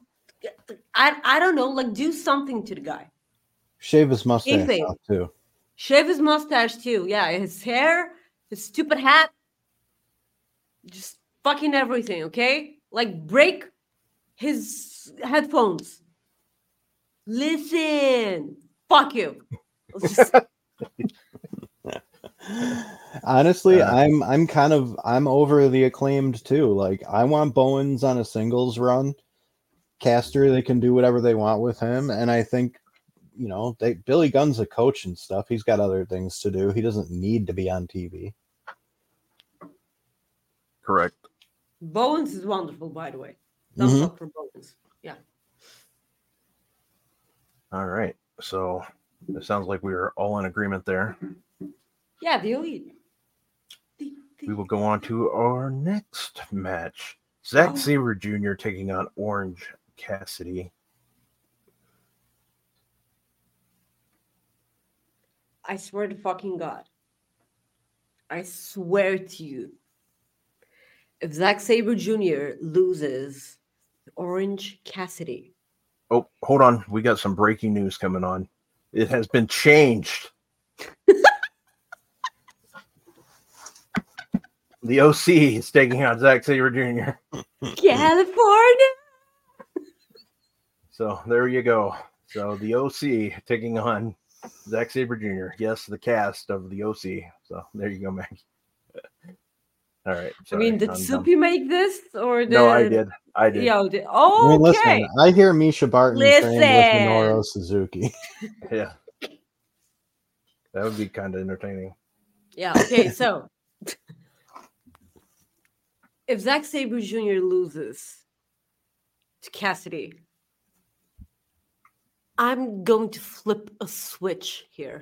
I don't know. Like, do something to the guy. Shave his mustache off, too. Shave his mustache, too. Yeah, his hair, his stupid hat. Just fucking everything, okay? Like, break his headphones. Listen, fuck you. Honestly, I'm over the Acclaimed too. Like, I want Bowens on a singles run. Caster, they can do whatever they want with him, and I think, Billy Gunn's a coach and stuff. He's got other things to do. He doesn't need to be on TV. Correct. Bowens is wonderful, by the way. Thumbs up for Bowens. Yeah. All right. So it sounds like we are all in agreement there. Yeah, the elite. We will go on to our next match. Zack Oh. Sabre Jr. taking on Orange Cassidy. I swear to fucking God. I swear to you. If Zack Sabre Jr. loses Orange Cassidy. Oh, hold on. We got some breaking news coming on. It has been changed. The OC is taking on Zack Sabre Jr. California! So there you go. So the OC taking on Zack Sabre Jr. Yes, the cast of the OC. So there you go, Maggie. All right. Sorry, did I'm Soupy make this? Or did... No, I did. Yeah, I mean, okay. listen, I hear Misha Barton trained with Listen. Minoru Suzuki. Yeah. That would be kind of entertaining. Yeah, okay, so if Zack Sabre Jr. loses to Cassidy, I'm going to flip a switch here.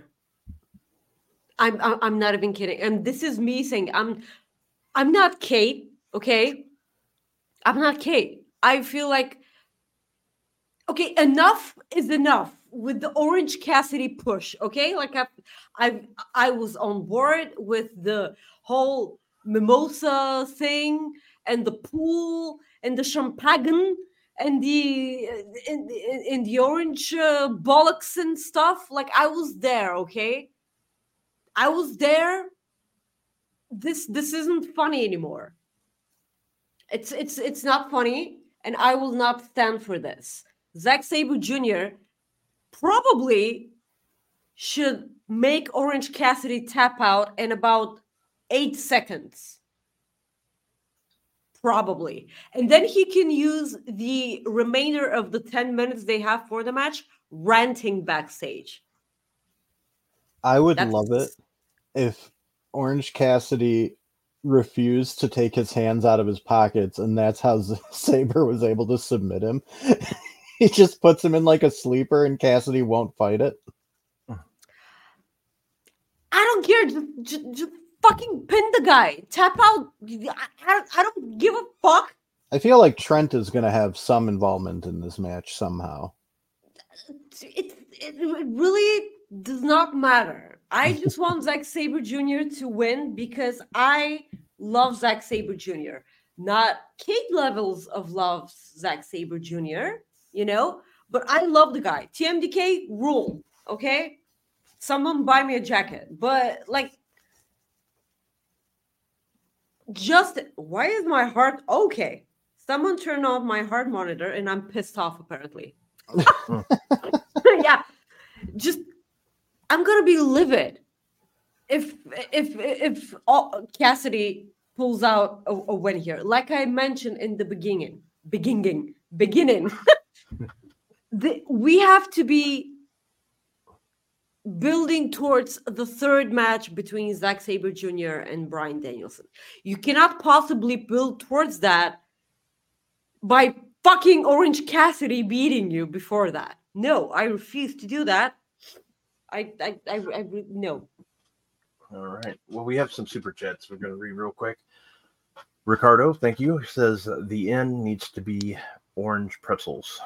I'm not even kidding. And this is me saying I'm not Kate, okay? I'm not Kate. I feel like okay, enough is enough with the Orange Cassidy push, okay? Like I was on board with the whole mimosa thing and the pool and the champagne and the in the orange bollocks and stuff. Like I was there, okay? I was there. This isn't funny anymore. It's not funny, and I will not stand for this. Zack Sabre Jr. probably should make Orange Cassidy tap out in about 8 seconds. Probably. And then he can use the remainder of the 10 minutes they have for the match ranting backstage. I would love it if Orange Cassidy refused to take his hands out of his pockets, and that's how Sabre was able to submit him. He just puts him in like a sleeper, and Cassidy won't fight it. I don't care. Just fucking pin the guy. Tap out. I don't give a fuck. I feel like Trent is going to have some involvement in this match somehow. It really does not matter. I just want Zack Sabre Jr. to win because I love Zack Sabre Jr. Not Kate levels of love Zack Sabre Jr., you know, but I love the guy. TMDK rule, okay? Someone buy me a jacket. But like, just why is my heart okay? Someone turn off my heart monitor and I'm pissed off apparently. Yeah, just I'm gonna be livid if Cassidy pulls out a win here. Like I mentioned in the beginning, we have to be building towards the third match between Zack Sabre Jr. and Bryan Danielson. You cannot possibly build towards that by fucking Orange Cassidy beating you before that. No, I refuse to do that. I no. All right. Well, we have some super chats we're going to read real quick. Ricardo, thank you. He says the end needs to be orange pretzels.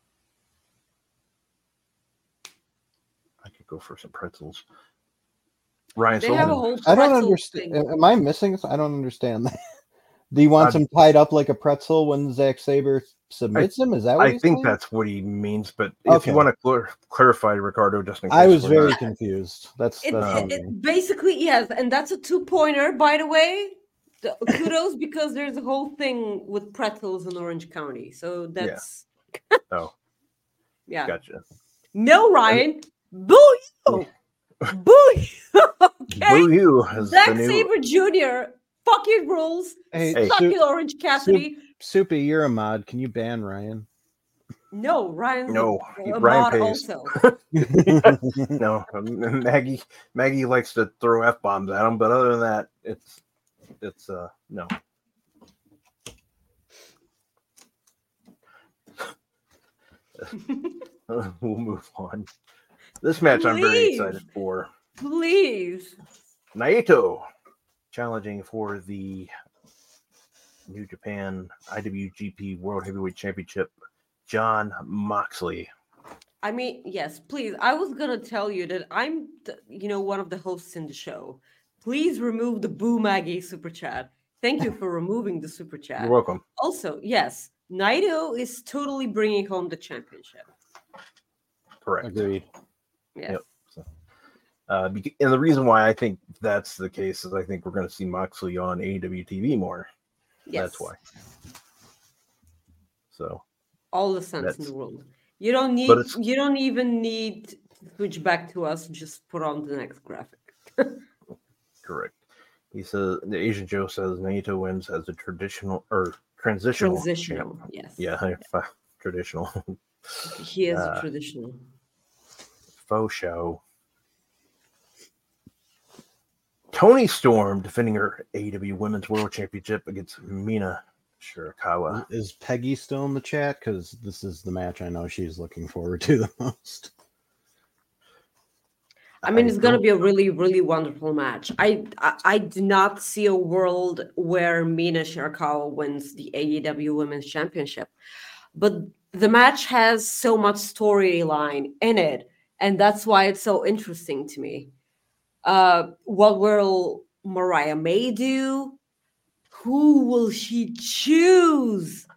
I could go for some pretzels. Ryan, They have a whole I don't pretzel understand. thing. Am I missing this? I don't understand that. Do you want him tied up like a pretzel when Zack Sabre submits him? Is that what I he's think saying? that's what he means, but if you want to clarify, Ricardo, just in case. I was we're very not- confused. That's It basically, yes, and that's a 2-pointer, by the way. Kudos, because there's a whole thing with pretzels in Orange County. So that's Oh, yeah. gotcha. No, Ryan, boo you, boo you. Okay, Boo you is the Zack new. Sabre Jr. Fuck your rules. Hey, Suck it, Orange Cassidy. Soupy, you're a mod. Can you ban Ryan? No, Ryan's No, a Ryan mod pays. also. No, Maggie likes to throw F-bombs at him, but other than that, it's no. We'll move on. This match I'm very excited for. Please. Naito challenging for the New Japan IWGP World Heavyweight Championship, Jon Moxley. I mean, yes, please. I was gonna tell you that I'm, one of the hosts in the show. Please remove the Boo Maggie super chat. Thank you for removing the super chat. You're welcome. Also, yes, Naito is totally bringing home the championship. Correct. Agreed. Yes. Yep. So, and the reason why I think that's the case is I think we're going to see Moxley on AEW TV more. Yes. That's why. So all the sense in the world. You don't even need to switch back to us. Just put on the next graphic. Correct. He says the Asian Joe says Naito wins as a transitional. Champ. Yes. Yeah, traditional. He is a traditional. Faux show. Toni Storm defending her AEW Women's World Championship against Mina Shirakawa. Is Peggy still in the chat? Because this is the match I know she's looking forward to the most. I mean, it's going to be a really, really wonderful match. I do not see a world where Mina Shirakawa wins the AEW Women's Championship. But the match has so much storyline in it, and that's why it's so interesting to me. What will Mariah May do? Who will she choose?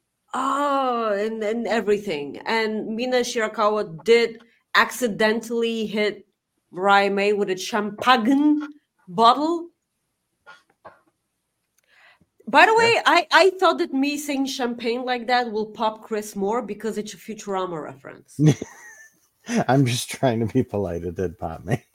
And everything. And Mina Shirakawa did accidentally hit Mariah May with a champagne bottle. By the way, I thought that me saying champagne like that will pop Chris more because it's a Futurama reference. I'm just trying to be polite. It did pop me.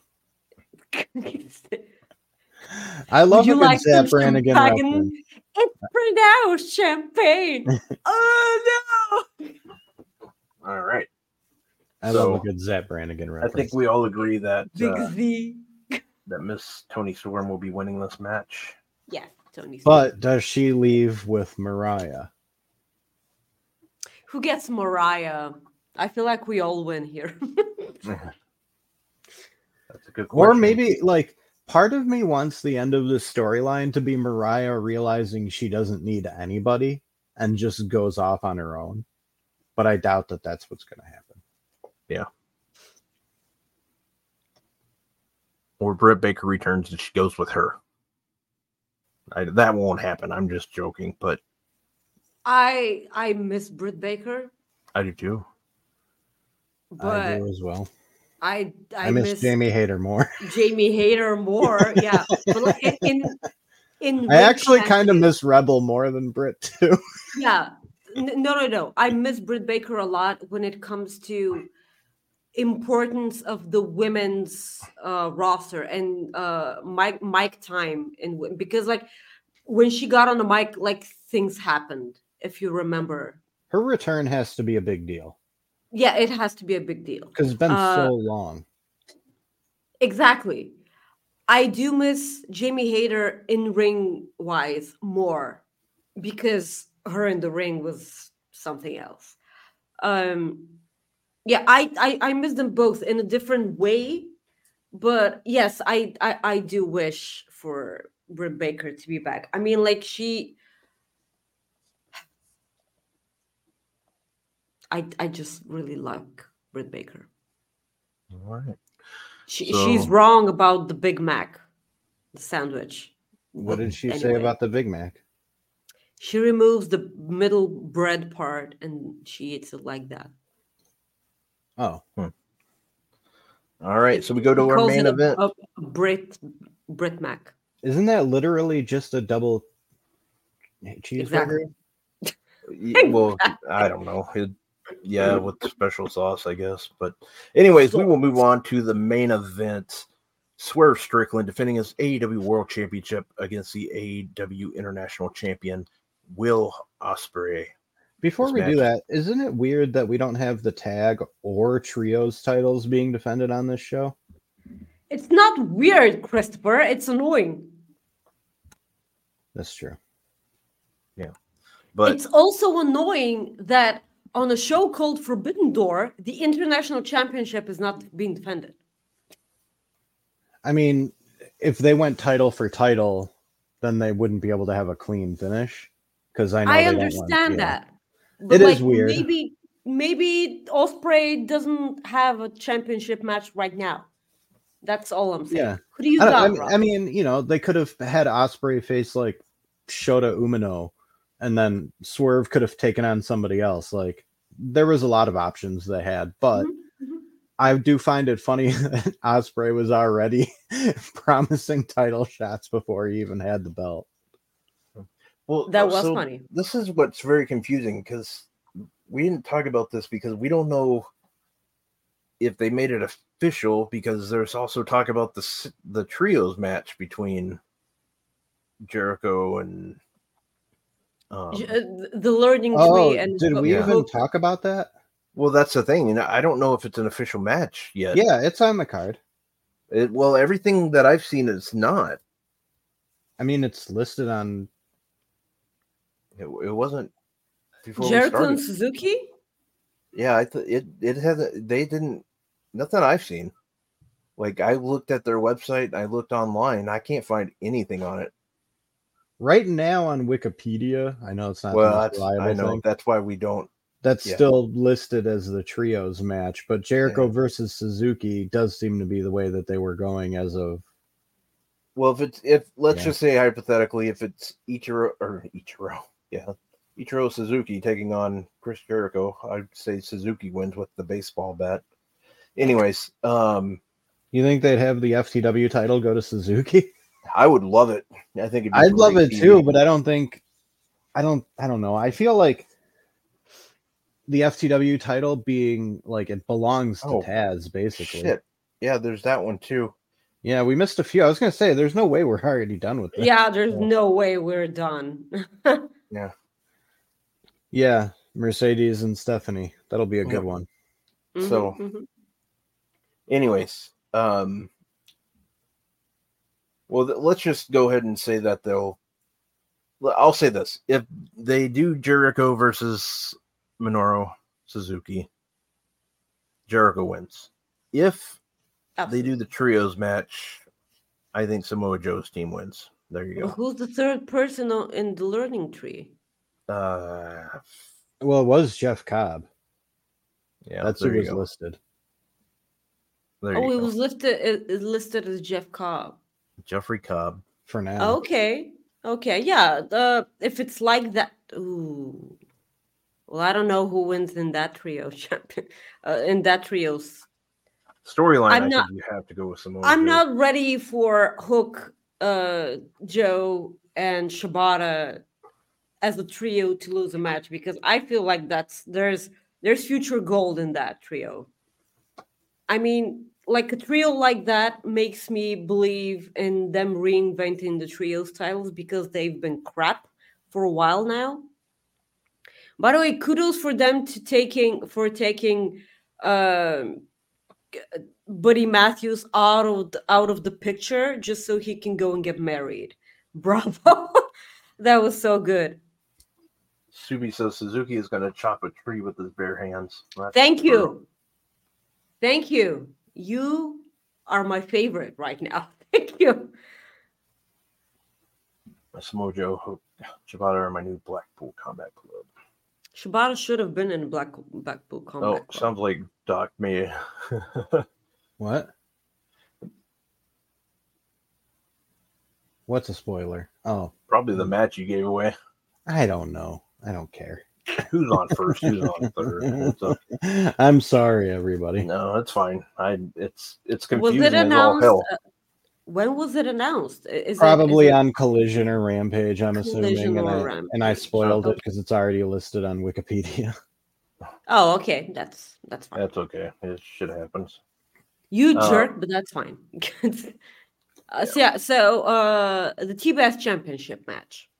I love a good Zap Brannigan reference. It's pronounced champagne. Oh no! All right. I love a good Zap Brannigan reference. I think we all agree that Big Z. that Miss Toni Storm will be winning this match. Yeah, Toni Storm. But does she leave with Mariah? Who gets Mariah? I feel like we all win here. That's a good question. Or maybe part of me wants the end of this storyline to be Mariah realizing she doesn't need anybody and just goes off on her own. But I doubt that that's what's going to happen. Yeah. Or Britt Baker returns and she goes with her. That won't happen. I'm just joking, but I miss Britt Baker. I do too. But I do as well. I miss Jamie Hayter more. Jamie Hayter more, yeah. But in I actually kind of miss Rebel more than Britt too. Yeah. No. I miss Britt Baker a lot when it comes to importance of the women's roster and mic time, and because when she got on the mic, things happened. If you remember, her return has to be a big deal. Yeah, it has to be a big deal because it's been so long. Exactly. I do miss Jamie Hayter in ring wise more because her in the ring was something else. Yeah, I miss them both in a different way, but yes, I do wish for Britt Baker to be back. I mean, I just really like Britt Baker. All right. She's wrong about the Big Mac, the sandwich. What did she say about the Big Mac? She removes the middle bread part and she eats it like that. Oh. All right. So we go to our main event. Brit Mac. Isn't that literally just a double cheeseburger? Exactly. Well, I don't know. With special sauce, I guess. But anyways, we will move on to the main event. Swerve Strickland defending his AEW World Championship against the AEW International Champion, Will Ospreay. Before we do that, isn't it weird that we don't have the tag or trios titles being defended on this show? It's not weird, Christopher. It's annoying. That's true. Yeah. But it's also annoying that on a show called Forbidden Door, the international championship is not being defended. I mean, if they went title for title, then they wouldn't be able to have a clean finish. Because I know I they understand don't want, that. It is weird. Maybe Ospreay doesn't have a championship match right now. That's all I'm saying. Yeah. Could you use I that, mean, Rob? I mean, you know, they could have had Ospreay face like Shota Umino, and then Swerve could have taken on somebody else. Like, there was a lot of options they had, but I do find it funny that Ospreay was already promising title shots before he even had the belt. Well, That was funny. This is what's very confusing because we didn't talk about this because we don't know if they made it official, because there's also talk about the trios match between Jericho and The learning tree and did we Yeah. even talk about that? well, that's the thing. And I don't know if it's an official match yet. Yeah, it's on the card. Well, everything that I've seen is not. I mean, it's listed on. It wasn't before we Jericho and started. Suzuki? Yeah, it hasn't. They didn't. Nothing I've seen. Like, I looked at their website, I looked online, I can't find anything on it. Right now on Wikipedia, I know it's not the Well, most that's, reliable I know thing. that's why we don't. That's yeah. still listed as the trios match, but Jericho Yeah. versus Suzuki does seem to be the way that they were going as of. Well, if let's Yeah. just say hypothetically, if it's Ichiro, Ichiro Suzuki taking on Chris Jericho, I'd say Suzuki wins with the baseball bat. Anyways, You think they'd have the FTW title go to Suzuki? I would love it. I think it'd be I'd love great it TV. too, but I don't know. I feel like the FTW title being like it belongs to Oh, Taz, basically. Shit. Yeah, there's that one too. Yeah, we missed a few. I was gonna say there's no way we're already done with this. Yeah, there's no way we're done. Yeah. Yeah, Mercedes and Stephanie. That'll be a good Yep. one. So- Mhm. Anyways, let's just go ahead and say that I'll say this: if they do Jericho versus Minoru Suzuki, Jericho wins. If they do the trios match, I think Samoa Joe's team wins. There you go. Who's the third person in the learning tree? Yeah, Well, it was Jeff Cobb. That's there who you was go. listed. There Oh, you it go. was listed as Jeff Cobb. Jeffrey Cobb. For now. Okay. Yeah. If it's like that, ooh. Well, I don't know who wins in that trio champion. In that trios, Storyline, I'm I not- think you have to go with Samoa I'm Joe. not ready for Hook, Joe, and Shibata as a trio to lose a match, because I feel like there's future gold in that trio. I mean, like a trio like that makes me believe in them reinventing the trio styles, because they've been crap for a while now. By the way, kudos for them taking Buddy Matthews out of the picture just so he can go and get married. Bravo. That was so good. Subi says Suzuki is going to chop a tree with his bare hands. That's Thank true. you. Thank you. You are my favorite right now. Thank you. Samoa Joe, Hook, Shibata are my new Blackpool Combat Club. Shibata should have been in Blackpool Combat Club. Sounds like Doc may. What? What's a spoiler? Oh, Probably the match you gave away. I don't know. I don't care. Who's on first? Who's on third? It's okay. I'm sorry, everybody. No, it's fine. It's Was confusing it as all announced? hell. When was it announced? Probably on Collision or Rampage, I'm Collision assuming, or and I Rampage. spoiled Oh, it because it's already listed on Wikipedia. Oh, okay. That's fine. That's okay. It shit happens. You jerk, but that's fine. So the TBS Championship match.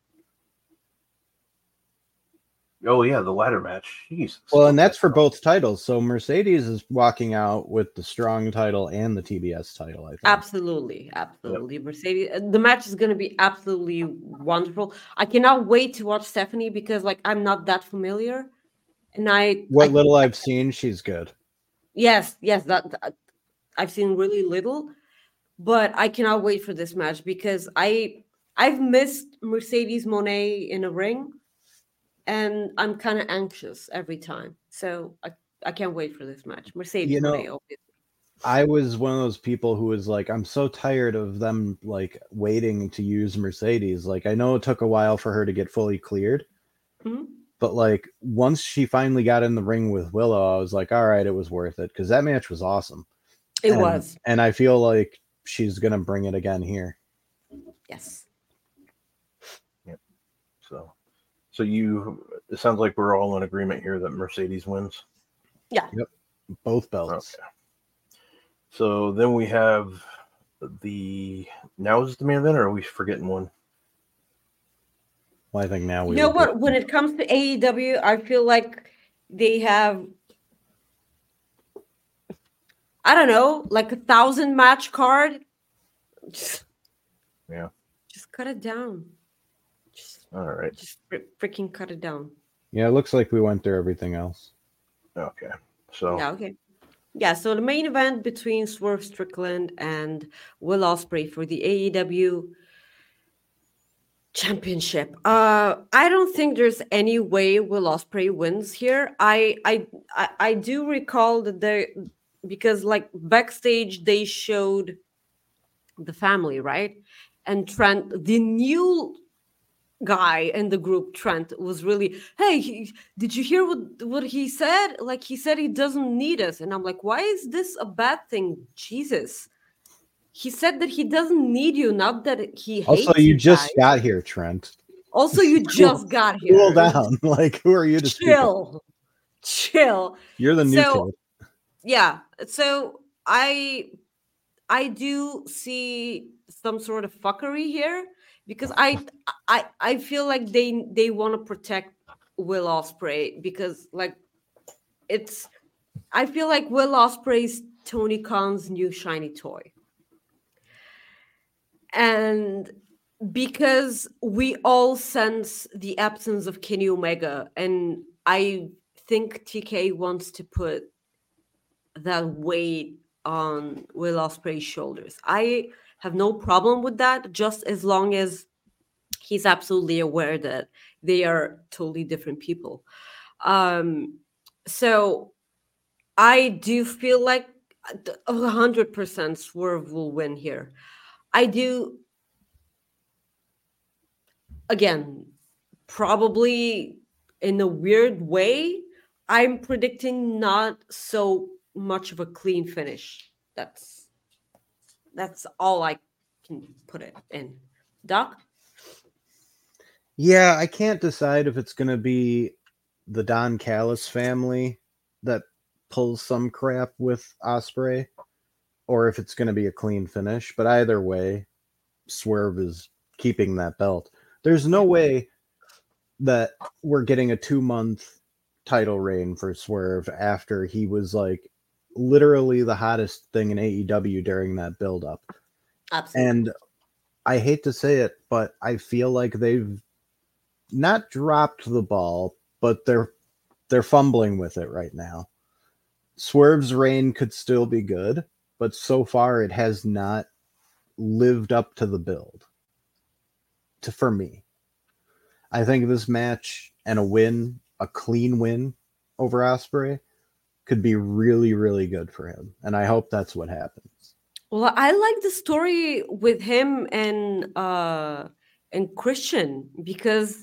Oh yeah, the ladder match. Jesus. Well, and that's for both titles. So Mercedes is walking out with the Strong title and the TBS title, I think. Absolutely. Mercedes. The match is going to be absolutely wonderful. I cannot wait to watch Stephanie, because like I'm not that familiar, And I little I've seen, she's good. yes, that I've seen really little, but I cannot wait for this match because I've missed Mercedes Moné in a ring, and I'm kind of anxious every time. So I can't wait for this match. Mercedes Moné, obviously. I was one of those people who was like, I'm so tired of them like waiting to use Mercedes. Like, I know it took a while for her to get fully cleared, but like once she finally got in the ring with Willow, I was like, all right, it was worth it because that match was awesome. It was, and I feel like she's gonna bring it again here. Yes. Yep. So it sounds like we're all in agreement here that Mercedes wins. Yeah. Yep. Both belts. Okay. So then we have now is the main event, or are we forgetting one? Well, I think now you know what? When it comes to AEW, I feel like they have, I don't know, like 1,000 match card. Just cut it down. All right. Just freaking cut it down. Yeah, it looks like we went through everything else. Okay. So yeah, okay. Yeah, so the main event between Swerve Strickland and Will Ospreay for the AEW Championship. I don't think there's any way Will Ospreay wins here. I do recall that because like backstage they showed the family, right? And Trent, the new guy in the group, Trent, was really, hey, did you hear what he said? Like, he said he doesn't need us. And I'm like, why is this a bad thing? Jesus. He said that he doesn't need you, not that he hates you. Also, you just got here, Trent. Also, you just got here. Cool down. Like, who are you to chill? You're the new kid. Yeah. So I do see some sort of fuckery here because I feel like they want to protect Will Ospreay because like I feel like Will Ospreay's Tony Khan's new shiny toy. And because we all sense the absence of Kenny Omega, and I think TK wants to put that weight on Will Ospreay's shoulders. I have no problem with that, just as long as he's absolutely aware that they are totally different people. So I do feel like 100% Swerve will win here. I do, again, probably in a weird way, I'm predicting not so much of a clean finish. That's all I can put it in. Doc? Yeah, I can't decide if it's going to be the Don Callis family that pulls some crap with Ospreay, or if it's going to be a clean finish. But either way, Swerve is keeping that belt. There's no way that we're getting a 2-month title reign for Swerve after he was like literally the hottest thing in AEW during that build-up. Absolutely. And I hate to say it, but I feel like they've not dropped the ball, but they're fumbling with it right now. Swerve's reign could still be good, but so far it has not lived up to the build. For me, I think this match and a clean win over Ospreay, could be really, really good for him, and I hope that's what happens. Well, I like the story with him and Christian because,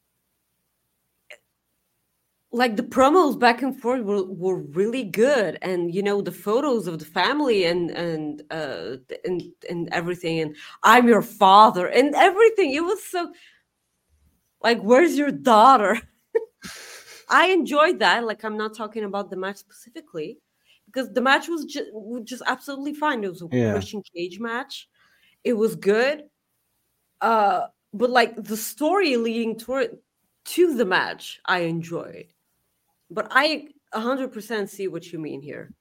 like, the promos back and forth were really good, and you know the photos of the family and everything, and I'm your father and everything. It was so like, where's your daughter? I enjoyed that. Like, I'm not talking about the match specifically because the match was just absolutely fine. It was a Christian Cage match. It was good, but like the story leading to the match, I enjoyed. But I 100% see what you mean here.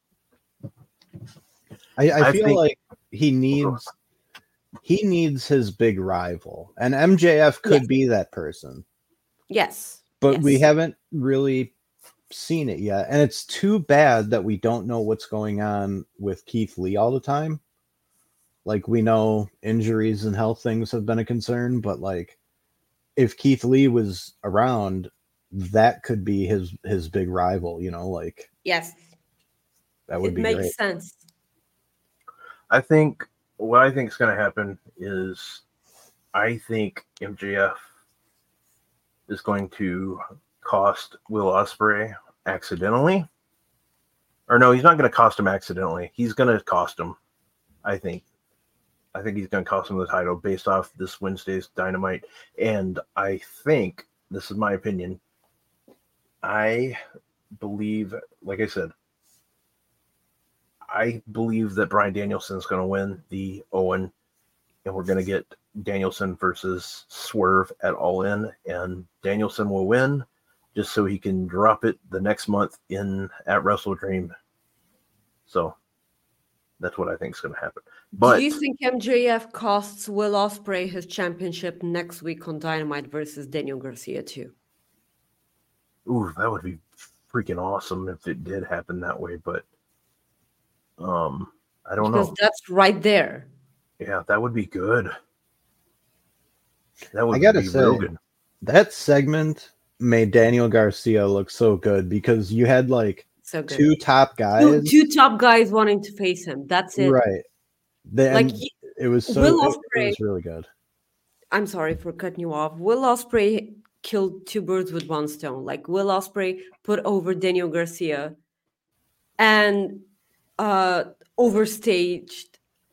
I feel like he needs his big rival, and MJF could be that person. Yes. But we haven't really seen it yet. And it's too bad that we don't know what's going on with Keith Lee all the time. Like, we know injuries and health things have been a concern, but like, if Keith Lee was around, that could be his big rival, you know, like, Yes, that would it be makes great. sense. I think what I think is going to happen is I think MJF is going to cost Will Ospreay accidentally. Or no, he's not going to cost him accidentally. He's going to cost him, I think. I think he's going to cost him the title based off this Wednesday's Dynamite. And I think, this is my opinion, I believe, like I said, I believe that Bryan Danielson is going to win the Owen, and we're going to get Danielson versus Swerve at All In, and Danielson will win just so he can drop it the next month at Wrestle Dream. So that's what I think is going to happen. But do you think MJF costs Will Ospreay his championship next week on Dynamite versus Daniel Garcia too? ooh, that would be freaking awesome if it did happen that way. But I don't Because know. that's right there. Yeah, that would be good. That would I gotta be say, real good. that segment made Daniel Garcia look so good because you had like So good. two top guys. Two top guys wanting to face him. That's it. Right. Like, It was so Will it Ospreay- was really good. I'm sorry for cutting you off. Will Ospreay killed two birds with one stone. Like, Will Ospreay put over Daniel Garcia and overstaged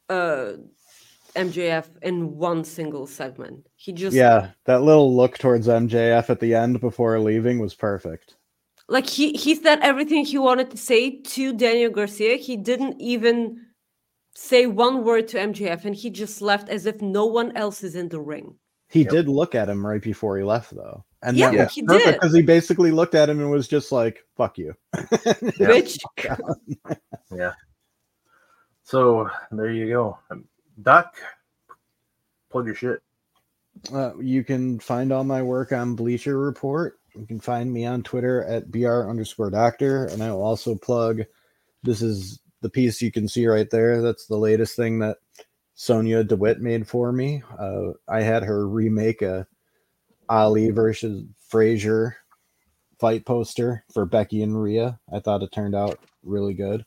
MJF in one single segment. He just Yeah, that little look towards MJF at the end before leaving was perfect. like he said everything he wanted to say to Daniel Garcia. He didn't even say one word to MJF, and he just left as if no one else is in the ring. He Yep. did look at him right before he left, though. And Yeah, that was he perfect did. because he basically looked at him and was just like, fuck you. Yeah. Bitch. Yeah. So there you go. Doc, plug your shit. You can find all my work on Bleacher Report. You can find me on Twitter at BR_doctor. And I will also plug, this is the piece you can see right there. That's the latest thing that Sonia DeWitt made for me. I had her remake a Ali versus Frazier fight poster for Becky and Rhea. I thought it turned out really good.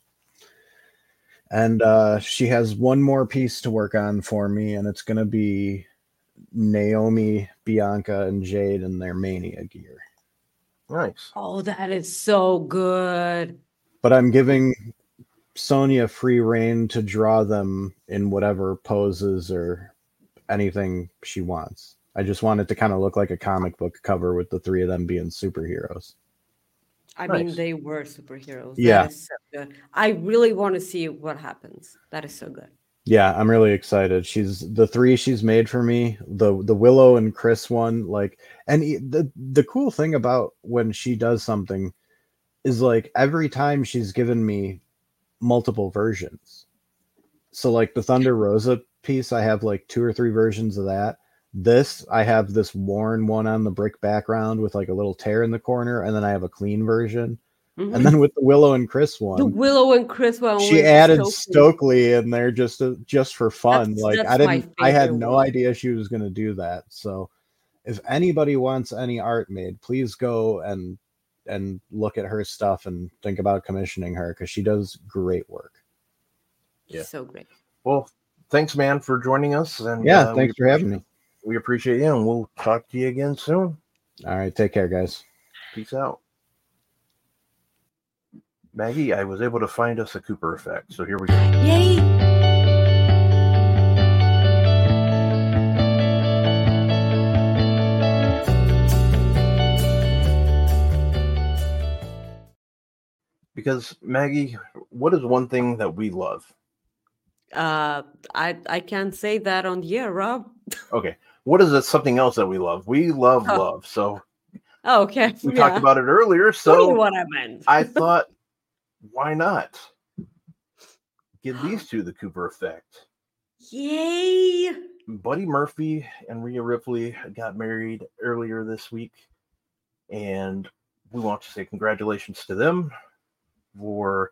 And she has one more piece to work on for me, and it's going to be Naomi, Bianca, and Jade in their Mania gear. Nice. Oh, that is so good. But I'm giving Sonia free reign to draw them in whatever poses or anything she wants. I just want it to kind of look like a comic book cover with the three of them being superheroes. I mean, Nice. they were superheroes. Yeah. That is so good. I really want to see what happens. That is so good. Yeah, I'm really excited. She's the three she's made for me, the Willow and Chris one, like, and the cool thing about when she does something is like every time she's given me multiple versions. So like the Thunder Rosa piece, I have like 2 or 3 versions of that. This, I have this worn one on the brick background with like a little tear in the corner, and then I have a clean version. Mhm. And then with the Willow and Chris one, The Willow and Chris one. she with added Stokely. Stokely in there just for fun. That's- like that's I had favorite no one. idea she was going to do that. So if anybody wants any art made, please go and look at her stuff and think about commissioning her because she does great work. Yeah. So great. Well, thanks, man, for joining us. And Yeah, thanks for having me. We appreciate you, and we'll talk to you again soon. All right, take care, guys. Peace out. Maggie, I was able to find us a Cooper effect, so here we go. Yay! Because, Maggie, what is one thing that we love? I can't say that on the air, Rob. Okay. What is it, something else that we love? We love Oh. love. So Oh, okay. we talked about it earlier, What so what I meant. I thought, why not give these two the Cooper effect? Yay! Buddy Murphy and Rhea Ripley got married earlier this week, and we want to say congratulations to them for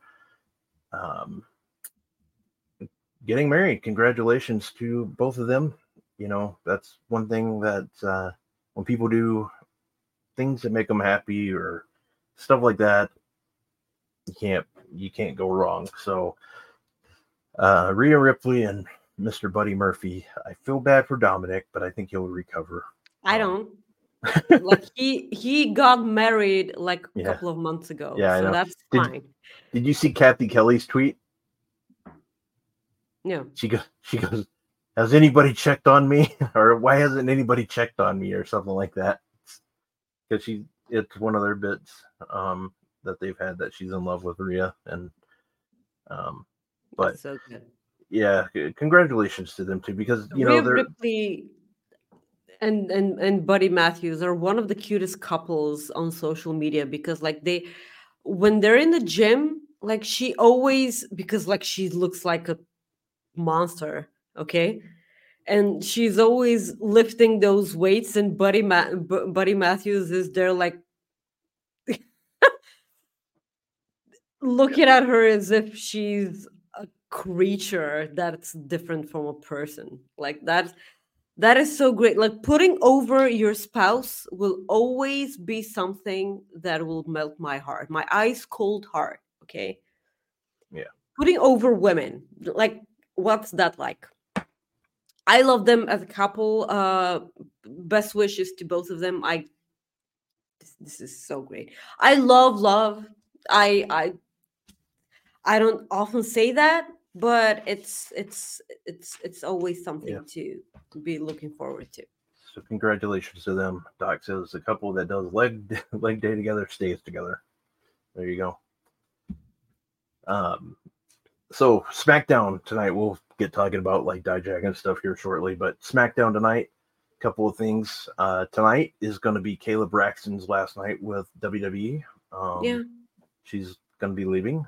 getting married. Congratulations to both of them. You know, that's one thing that when people do things that make them happy or stuff like that, you can't go wrong. So Rhea Ripley and Mr. Buddy Murphy, I feel bad for Dominic, but I think he'll recover. I don't. Like he got married like a couple of months ago. Yeah, I so know. that's fine. Did you see Kathy Kelly's tweet? No. She goes, has anybody checked on me? Or why hasn't anybody checked on me? Or something like that. Because it's one of their bits that they've had that she's in love with Rhea. And but That's so good. yeah, congratulations to them too, because you Rhea know they're Ripley and Buddy Matthews are one of the cutest couples on social media, because like when they're in the gym, like she always, because like she looks like a monster, okay, and she's always lifting those weights, and Buddy Matthews is there like looking at her as if she's a creature that's different from a person. Like that is so great. Like putting over your spouse will always be something that will melt my heart, my ice cold heart. Okay. Yeah. Putting over women, like what's that like? I love them as a couple. Best wishes to both of them. This is so great. I love. I don't often say that, but it's always something to be looking forward to. So congratulations to them. Doc says the couple that does leg day together stays together. There you go. So SmackDown tonight, we'll get talking about like Dijak and stuff here shortly, but SmackDown tonight, a couple of things. Tonight is going to be Kayla Braxton's last night with WWE. She's going to be leaving.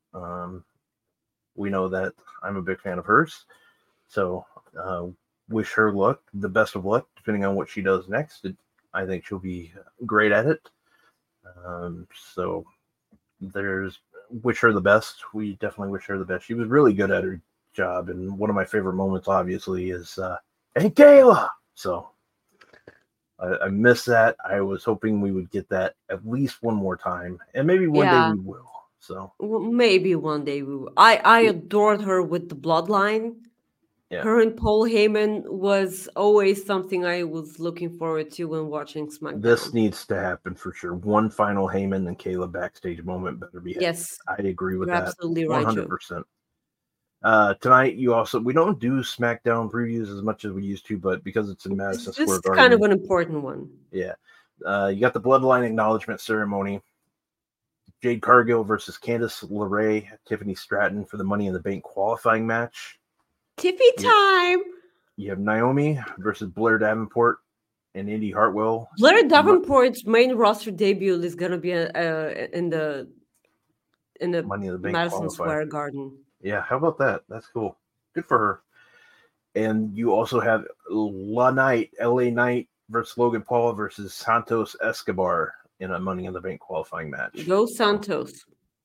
We know that I'm a big fan of hers, so wish her luck, the best of luck, depending on what she does next. I think she'll be great at it. So wish her the best. We definitely wish her the best. She was really good at her job, and one of my favorite moments, obviously, is "Hey, Kayla!" So I miss that. I was hoping we would get that at least one more time, and maybe one day we will. So maybe one day we will. I adored her with the Bloodline. Yeah. Her and Paul Heyman was always something I was looking forward to when watching SmackDown. This needs to happen for sure. One final Heyman and Kayla backstage moment better be. Yes, I agree with you're that. absolutely right, 100%. Tonight, we don't do SmackDown previews as much as we used to, but because it's in Madison Square Garden, this is kind of an important one. Yeah. You got the Bloodline acknowledgement ceremony. Jade Cargill versus Candice LeRae, Tiffany Stratton for the Money in the Bank qualifying match. Tiffy time. You have Naomi versus Blair Davenport and Indy Hartwell. Blair Davenport's main roster debut is going to be in the Money in the Bank Madison Square Garden. Yeah, how about that? That's cool. Good for her. And you also have LA Knight versus Logan Paul versus Santos Escobar in a Money in the Bank qualifying match. Go Santos.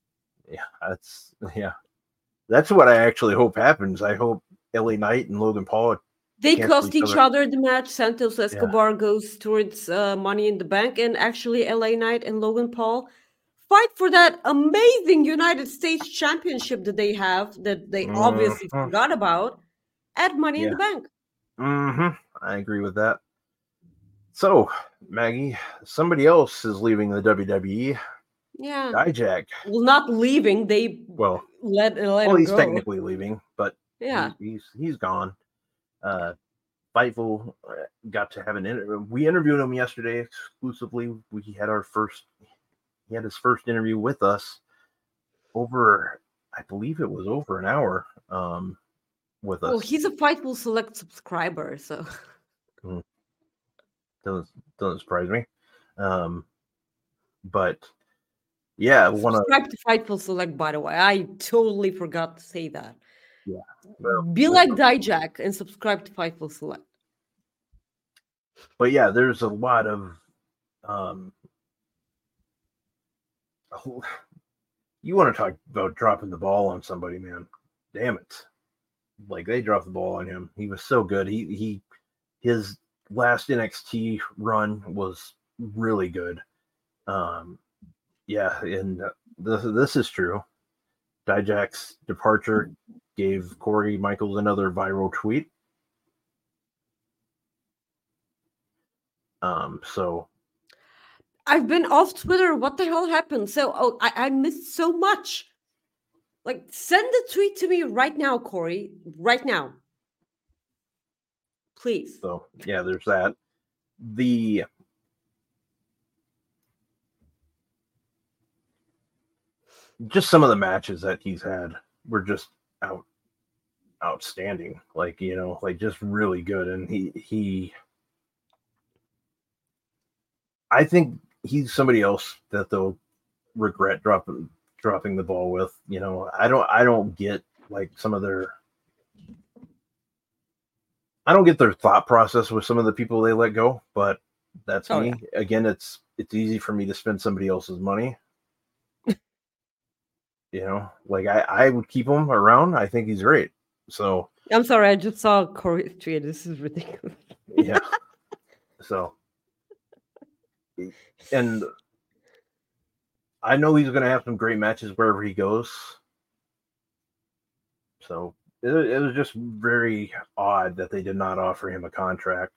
That's what I actually hope happens. I hope LA Knight and Logan Paul they cost each other the match. Santos Escobar goes towards Money in the Bank, and actually LA Knight and Logan Paul fight for that amazing United States Championship that they have, that they obviously forgot about, at Money in the Bank. I agree with that. So, Maggie, somebody else is leaving the WWE. Yeah. Dijak. Well, not leaving. They let him he's go. technically leaving, but yeah, he's gone. Fightful got to have an interview. We interviewed him yesterday exclusively. He had his first interview with us I believe it was over an hour with us. Well, he's a Fightful Select subscriber, so doesn't surprise me. But yeah, subscribe to Fightful Select, by the way. I totally forgot to say that. Yeah. Be like Dijak and subscribe to Fightful Select. But yeah, there's a lot of you want to talk about dropping the ball on somebody, man? Damn it! Like they dropped the ball on him. He was so good. His last NXT run was really good. Yeah, and this is true. Dijak's departure gave Corey Michaels another viral tweet. So I've been off Twitter. What the hell happened? So I missed so much. Like, send the tweet to me right now, Corey. Right now. Please. So yeah, there's that. Just some of the matches that he's had were just outstanding. Like, like just really good. And he I think he's somebody else that they'll regret dropping the ball with. I don't get like some of their. I don't get their thought process with some of the people they let go, but that's me. Yeah. Again, it's easy for me to spend somebody else's money. Like I would keep him around. I think he's great. So I'm sorry, I just saw Corey's tweet. This is ridiculous. Yeah. So, and I know he's going to have some great matches wherever he goes. So it was just very odd that they did not offer him a contract.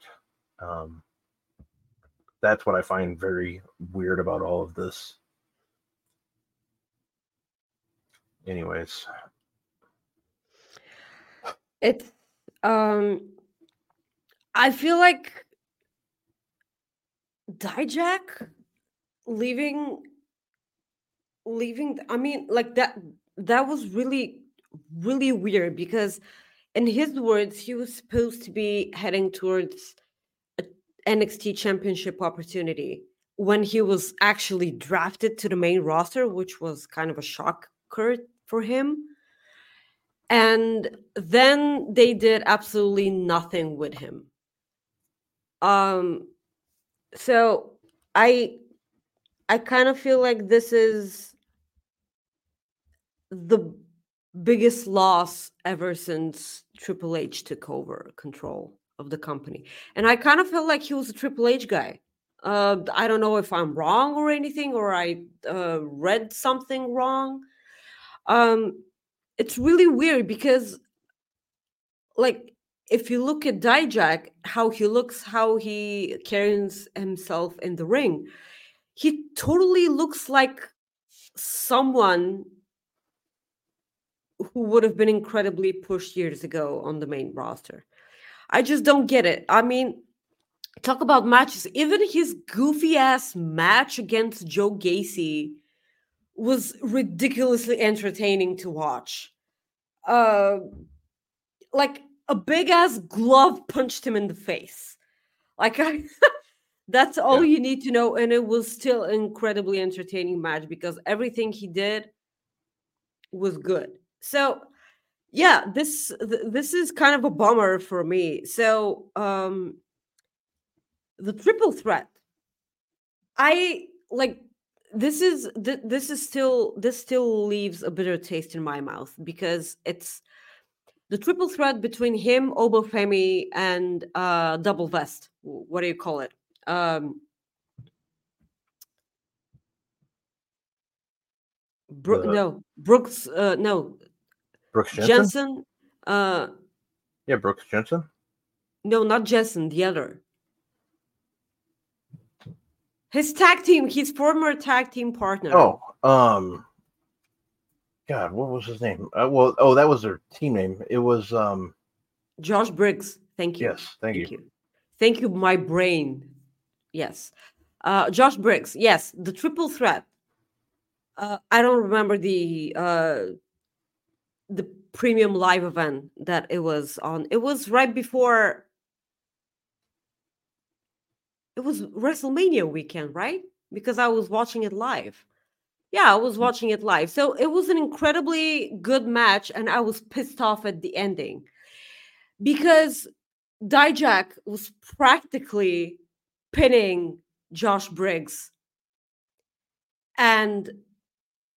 That's what I find very weird about all of this. Anyways, it's I feel like Dijak leaving. I mean, like that was really weird, because in his words, he was supposed to be heading towards an NXT championship opportunity when he was actually drafted to the main roster, which was kind of a shocker for him. And then they did absolutely nothing with him. So I kind of feel like this is the biggest loss ever since Triple H took over control of the company. And I kind of felt like he was a Triple H guy. I don't know if I'm wrong or anything, or I read something wrong. It's really weird because, like, if you look at Dijak, how he looks, how he carries himself in the ring, he totally looks like someone who would have been incredibly pushed years ago on the main roster. I just don't get it. I mean, talk about matches. Even his goofy ass match against Joe Gacy was ridiculously entertaining to watch. Like a big ass glove punched him in the face. Like that's all you need to know, and it was still an incredibly entertaining match because everything he did was good. So yeah, this is kind of a bummer for me. So the triple threat, I like. This still leaves a bitter taste in my mouth because it's the triple threat between him, Obafemi, and Double Vest. What do you call it? Brooks. No. Brooks Jensen. Jensen. Yeah, Brooks Jensen. No, not Jensen. The other. His former tag team partner. Oh, God, what was his name? That was their team name. It was Josh Briggs. Thank you. Yes, thank you. Thank you, my brain. Yes, Josh Briggs. Yes, the triple threat. I don't remember the premium live event that it was on. It was right before. It was WrestleMania weekend, right? Because I was watching it live. Yeah, I was watching it live. So it was an incredibly good match, and I was pissed off at the ending because Dijak was practically pinning Josh Briggs. And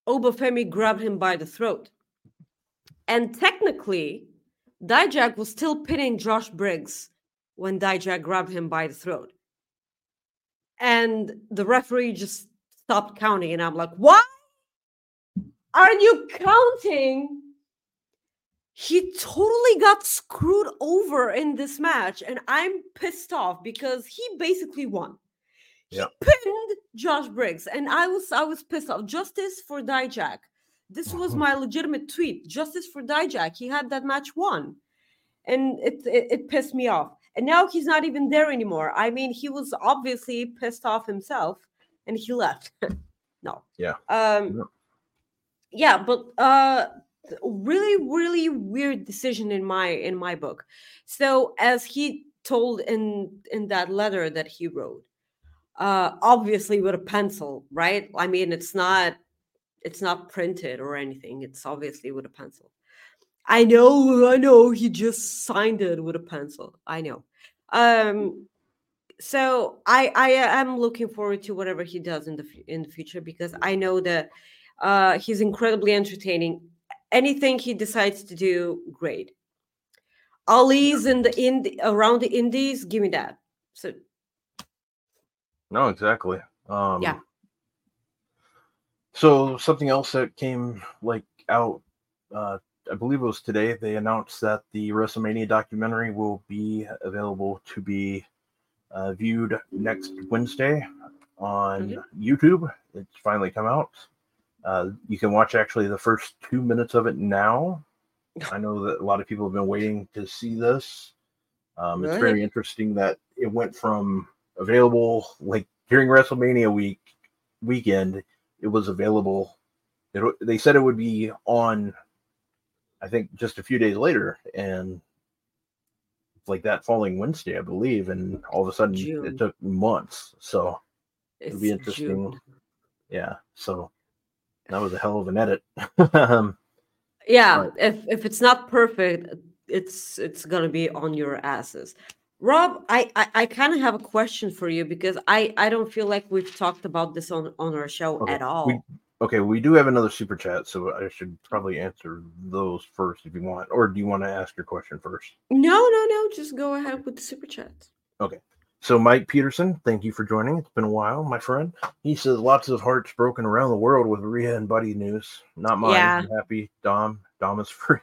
Obafemi grabbed him by the throat. And technically, Dijak was still pinning Josh Briggs when Dijak grabbed him by the throat. And the referee just stopped counting. And I'm like, why aren't you counting? He totally got screwed over in this match. And I'm pissed off because he basically won. He pinned Josh Briggs. And I was pissed off. Justice for Dijak. This was my legitimate tweet. Justice for Dijak. He had that match won. And it pissed me off. And now he's not even there anymore. I mean, he was obviously pissed off himself and he left. No. Yeah. Yeah, but really, really weird decision in my book. So as he told in that letter that he wrote, obviously with a pencil, right? I mean, it's not printed or anything. It's obviously with a pencil. I know. He just signed it with a pencil. I know. So I am looking forward to whatever he does in the future because I know that he's incredibly entertaining. Anything he decides to do, great. Ali's around the indies, give me that. So No, exactly. yeah. So something else that came out, I believe it was today, they announced that the WrestleMania documentary will be available to be viewed next Wednesday on YouTube. It's finally come out. You can watch actually the first 2 minutes of it now. I know that a lot of people have been waiting to see this. It's very interesting that it went from available during WrestleMania weekend. It was available. They said it would be on, I think, just a few days later, and that following Wednesday, I believe, and all of a sudden it took months. So it'll be interesting. June. Yeah. So that was a hell of an edit. Yeah. If it's not perfect, it's gonna be on your asses. Rob, I kind of have a question for you because I don't feel like we've talked about this on our show at all. We do have another super chat, so I should probably answer those first if you want. Or do you want to ask your question first? No. Just go ahead with the super chat. Okay. So Mike Peterson, thank you for joining. It's been a while, my friend. He says lots of hearts broken around the world with Rhea and Buddy news. Not mine. Yeah. I'm happy. Dom is free.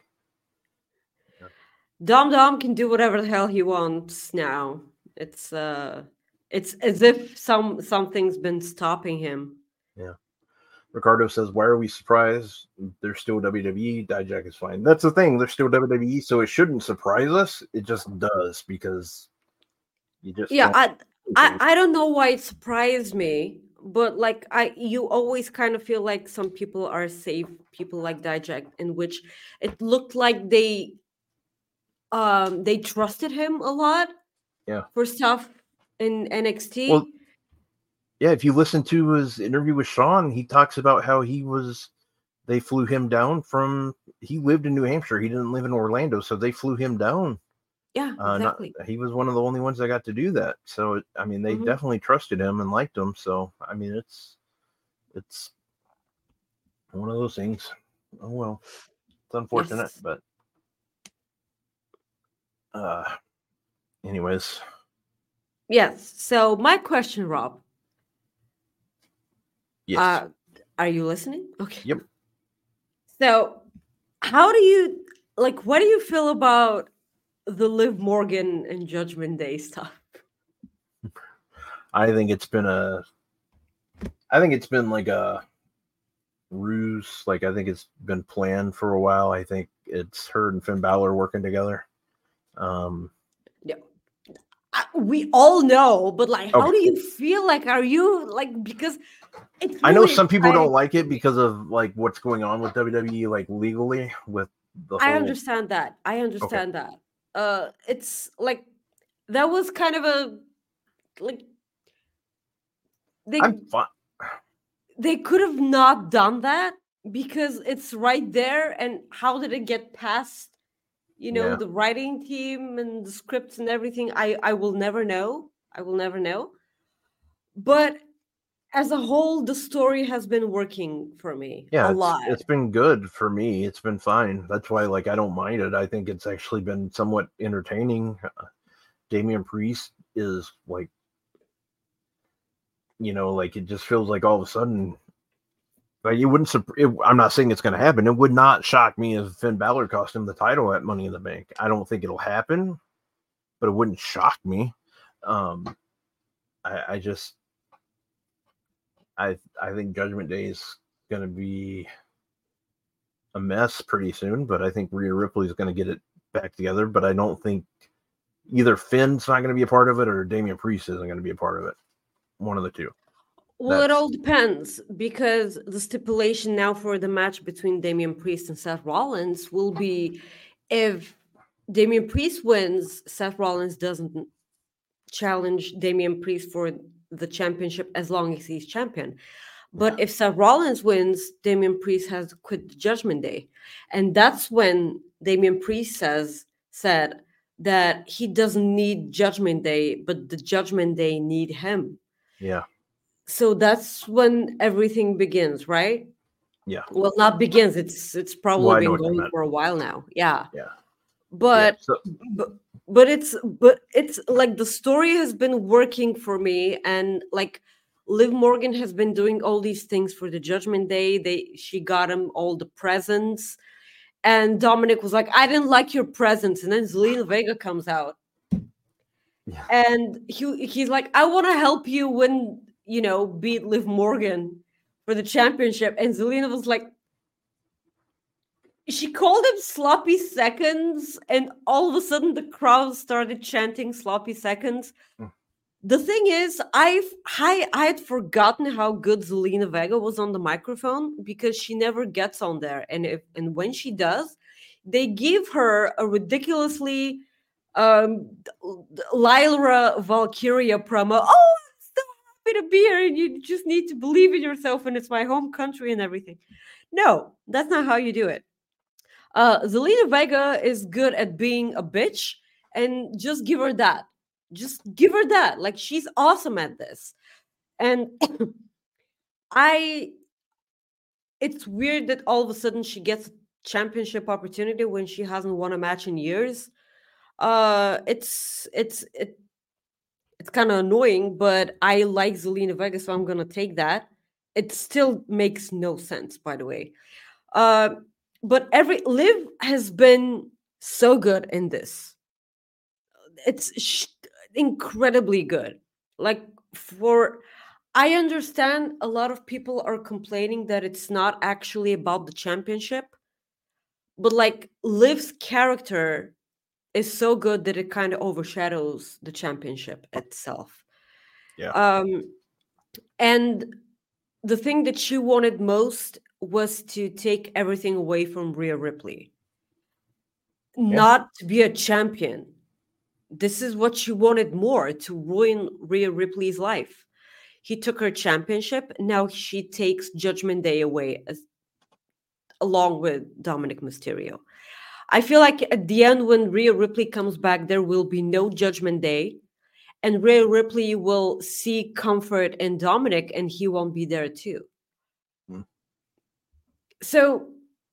Dom can do whatever the hell he wants now. It's as if something's been stopping him. Yeah. Ricardo says, why are we surprised? They're still WWE. Dijak is fine. That's the thing. They're still WWE, so it shouldn't surprise us. It just does because you just I don't know why it surprised me, but you always kind of feel like some people are safe, people like Dijak, in which it looked like they trusted him a lot. Yeah. For stuff in NXT. Well, yeah, if you listen to his interview with Sean, he talks about how they flew him down he lived in New Hampshire. He didn't live in Orlando, so they flew him down. Yeah, exactly. He was one of the only ones that got to do that. So, they definitely trusted him and liked him. So, it's one of those things. Oh, well, it's unfortunate, but anyways. Yes. So my question, Rob. Yes. Are you listening? Okay. Yep. So how do you what do you feel about the Liv Morgan and Judgment Day stuff? I think it's been like a ruse. I think it's been planned for a while. I think it's her and Finn Balor working together. Yeah. We all know, but how do you feel? Are you because it's really I know some people don't like it because of what's going on with WWE legally with the whole... I understand that. That. It's that was kind of a they could have not done that because it's right there, and how did it get past the writing team and the scripts and everything? I will never know. But as a whole, the story has been working for me Yeah, a lot. it's been good for me. It's been fine. That's why, like, I don't mind it. I think it's actually been somewhat entertaining. Damian Priest is like, like it just feels like all of a sudden, like you wouldn't. I'm not saying it's going to happen. It would not shock me if Finn Balor cost him the title at Money in the Bank. I don't think it'll happen, but it wouldn't shock me. I think Judgment Day is going to be a mess pretty soon, but I think Rhea Ripley is going to get it back together. But I don't think either Finn's not going to be a part of it or Damian Priest isn't going to be a part of it. One of the two. Well, it all depends, because the stipulation now for the match between Damian Priest and Seth Rollins will be if Damian Priest wins, Seth Rollins doesn't challenge Damian Priest for the championship as long as he's champion. But if Seth Rollins wins, Damian Priest has to quit the Judgment Day. And that's when Damian Priest said that he doesn't need Judgment Day, but the Judgment Day need him. Yeah. So that's when everything begins, right? Yeah. Well, not begins. It's probably been going for a while now. Yeah. Yeah. But but it's like the story has been working for me, and like Liv Morgan has been doing all these things for the Judgment Day. She got him all the presents, and Dominic was like, "I didn't like your presents," and then Zelina Vega comes out, and he's like, "I want to help you win." Beat Liv Morgan for the championship. And Zelina was like, she called him sloppy seconds, and all of a sudden the crowd started chanting sloppy seconds. The thing is, I had forgotten how good Zelina Vega was on the microphone, because she never gets on there. And when she does, they give her a ridiculously Lyra Valkyria promo. Oh, to be here, and you just need to believe in yourself, and it's my home country and everything. No, that's not how you do it. Zelina Vega is good at being a bitch, and just give her that. Just give her that. Like, she's awesome at this. And it's weird that all of a sudden she gets a championship opportunity when she hasn't won a match in years. It's kind of annoying, but I like Zelina Vega, so I'm going to take that. It still makes no sense, by the way. But Liv has been so good in this. It's incredibly good. Like, I understand a lot of people are complaining that it's not actually about the championship, but like Liv's character is so good that it kind of overshadows the championship itself. Yeah. And the thing that she wanted most was to take everything away from Rhea Ripley. Not to be a champion. This is what she wanted more, to ruin Rhea Ripley's life. He took her championship. Now she takes Judgment Day away along with Dominic Mysterio. I feel like at the end, when Rhea Ripley comes back, there will be no Judgment Day, and Rhea Ripley will see comfort in Dominic, and he won't be there too. So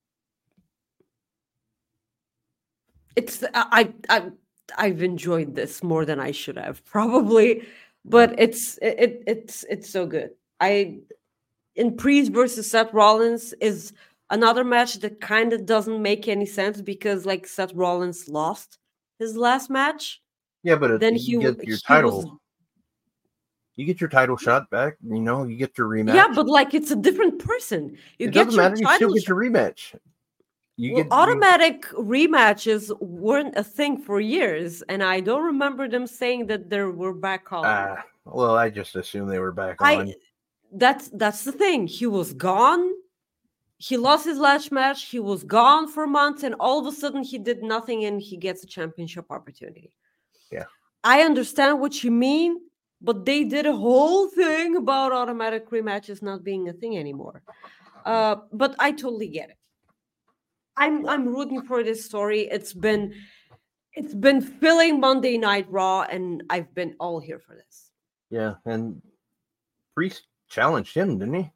it's I've enjoyed this more than I should have probably, but it's so good. In Priest versus Seth Rollins is another match that kind of doesn't make any sense, because like Seth Rollins lost his last match. Yeah, but then you get your title. You get your title shot back. You get your rematch. Yeah, but like it's a different person. It doesn't matter. You still get your rematch. Automatic rematches weren't a thing for years, and I don't remember them saying that they were back on. Well, I just assume they were back on. That's the thing. He was gone. He lost his last match. He was gone for months, and all of a sudden he did nothing, and he gets a championship opportunity. Yeah. I understand what you mean, but they did a whole thing about automatic rematches not being a thing anymore. But I totally get it. I'm rooting for this story. It's been filling Monday Night Raw, and I've been all here for this. Yeah, and Priest challenged him, didn't he?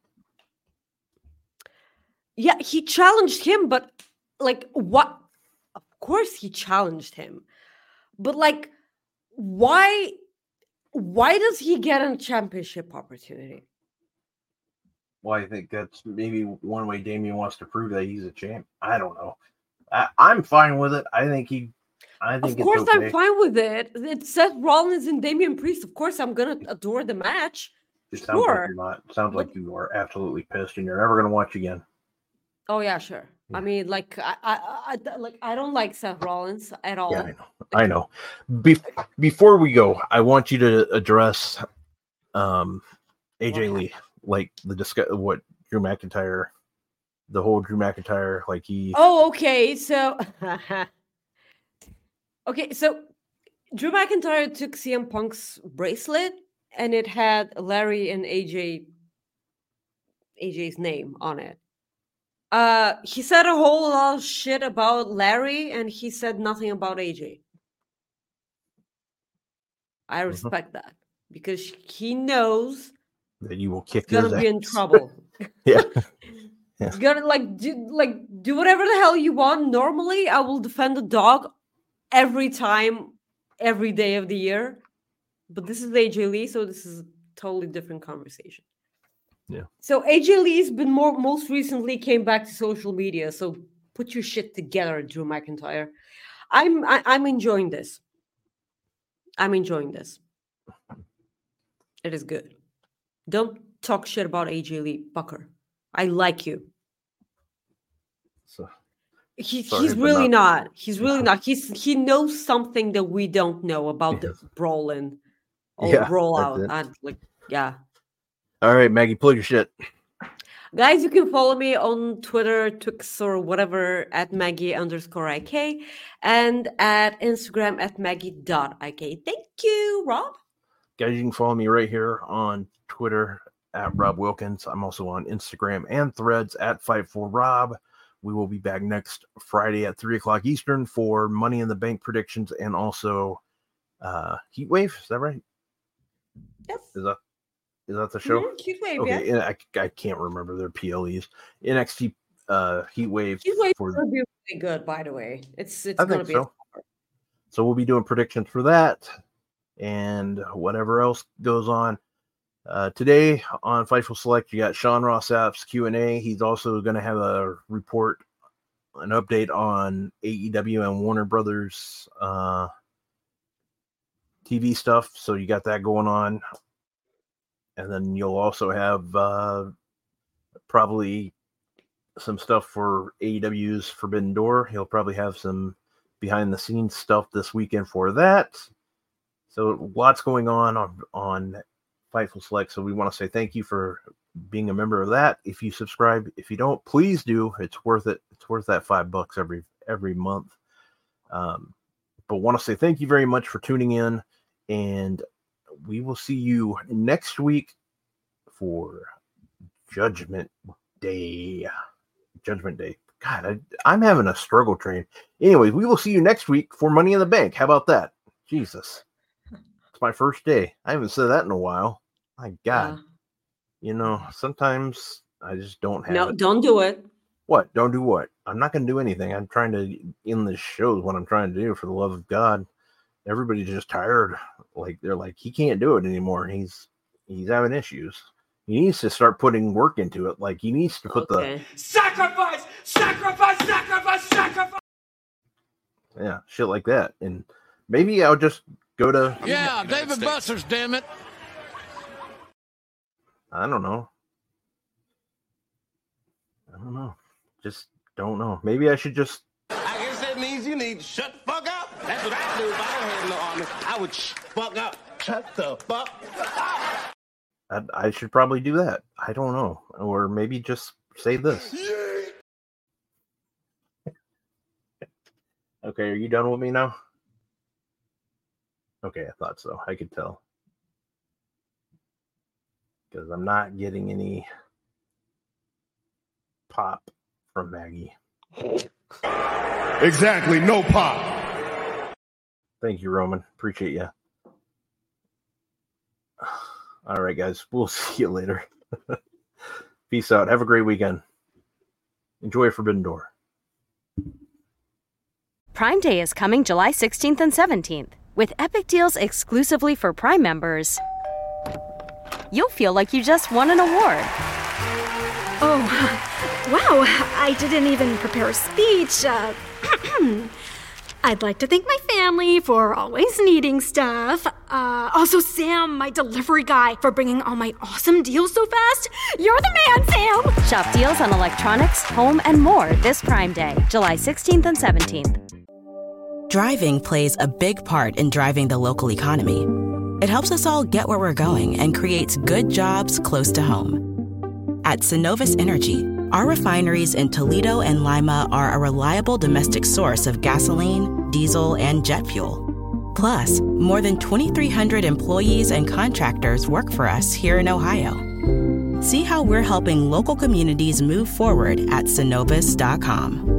Yeah, he challenged him, but like what? Of course he challenged him. But like why does he get a championship opportunity? Well, I think that's maybe one way Damian wants to prove that he's a champ. I don't know. I'm fine with it. I think Of course it's okay. I'm fine with it. It's Seth Rollins and Damian Priest. Of course I'm gonna adore the match. It sounds like Sure. you're not. It sounds like you are absolutely pissed and you're never going to watch again. Oh yeah, sure. I mean, like I don't like Seth Rollins at all. Yeah, I know. Before we go, I want you to address AJ Lee, like what Drew McIntyre, the whole Drew McIntyre, like he. Oh, okay. So, so Drew McIntyre took CM Punk's bracelet, and it had Larry and AJ's name on it. He said a whole lot of shit about Larry, and he said nothing about AJ. I respect that because he knows that you will kick he's his gonna be in ass. trouble. Yeah. You gotta do whatever the hell you want. Normally, I will defend the dog every time, every day of the year. But this is AJ Lee, so this is a totally different conversation. Yeah. So AJ Lee's been most recently came back to social media. So put your shit together, Drew McIntyre. I'm enjoying this. I'm enjoying this. It is good. Don't talk shit about AJ Lee, fucker. I like you. So He's sorry, but really not. He's really not. He knows something that we don't know about the brawl and rollout. Yeah. All right, Maggie, plug your shit. Guys, you can follow me on Twitter, Twix, or whatever at Maggie_IK and at Instagram at Maggie.IK. Thank you, Rob. Guys, you can follow me right here on Twitter at Rob Wilkins. I'm also on Instagram and Threads at Fight4Rob. We will be back next Friday at 3 o'clock Eastern for Money in the Bank predictions and also Heat Wave. Is that right? Yes. Is that the show? Mm-hmm. Heat Wave, okay, yeah. I can't remember their PLEs. NXT Heat Wave. Heat Wave is going to be really good, by the way. It's going to be so. So we'll be doing predictions for that and whatever else goes on. Today on Fightful Select, you got Sean Ross Sapp's Q&A. He's also going to have an update on AEW and Warner Brothers TV stuff. So you got that going on. And then you'll also have probably some stuff for AEW's Forbidden Door. He'll probably have some behind-the-scenes stuff this weekend for that. So lots going on Fightful Select. So we want to say thank you for being a member of that. If you subscribe, if you don't, please do. It's worth it. It's worth that $5 every month. But want to say thank you very much for tuning in, and we will see you next week for Judgment Day. Judgment Day. God, I'm having a struggle train. Anyways, we will see you next week for Money in the Bank. How about that? Jesus. It's my first day. I haven't said that in a while. My God. Sometimes I just don't have it. No, don't do it. What? Don't do what? I'm not going to do anything. I'm trying to end this show is what I'm trying to do, for the love of God. Everybody's just tired. Like, they're like, he can't do it anymore. He's having issues. He needs to start putting work into it. Like, he needs to put the sacrifice. Yeah, shit like that. And maybe I'll just go to David Buster's, damn it. I don't know. Just don't know. Maybe I should just. I guess that means you need to shut the fuck up. That's what I do if I had no army. I would fuck up. Shut the fuck up. I should probably do that. I don't know. Or maybe just say this. Okay, are you done with me now? Okay, I thought so. I could tell. Because I'm not getting any pop from Maggie. Exactly, no pop. Thank you, Roman. Appreciate you. All right, guys. We'll see you later. Peace out. Have a great weekend. Enjoy Forbidden Door. Prime Day is coming July 16th and 17th. With epic deals exclusively for Prime members, you'll feel like you just won an award. Oh, wow, I didn't even prepare a speech. I'd like to thank my family for always needing stuff. Also, Sam, my delivery guy, for bringing all my awesome deals so fast. You're the man, Sam! Shop deals on electronics, home, and more this Prime Day, July 16th and 17th. Driving plays a big part in driving the local economy. It helps us all get where we're going and creates good jobs close to home. At Synovus Energy, our refineries in Toledo and Lima are a reliable domestic source of gasoline, diesel, and jet fuel. Plus, more than 2,300 employees and contractors work for us here in Ohio. See how we're helping local communities move forward at Synovus.com.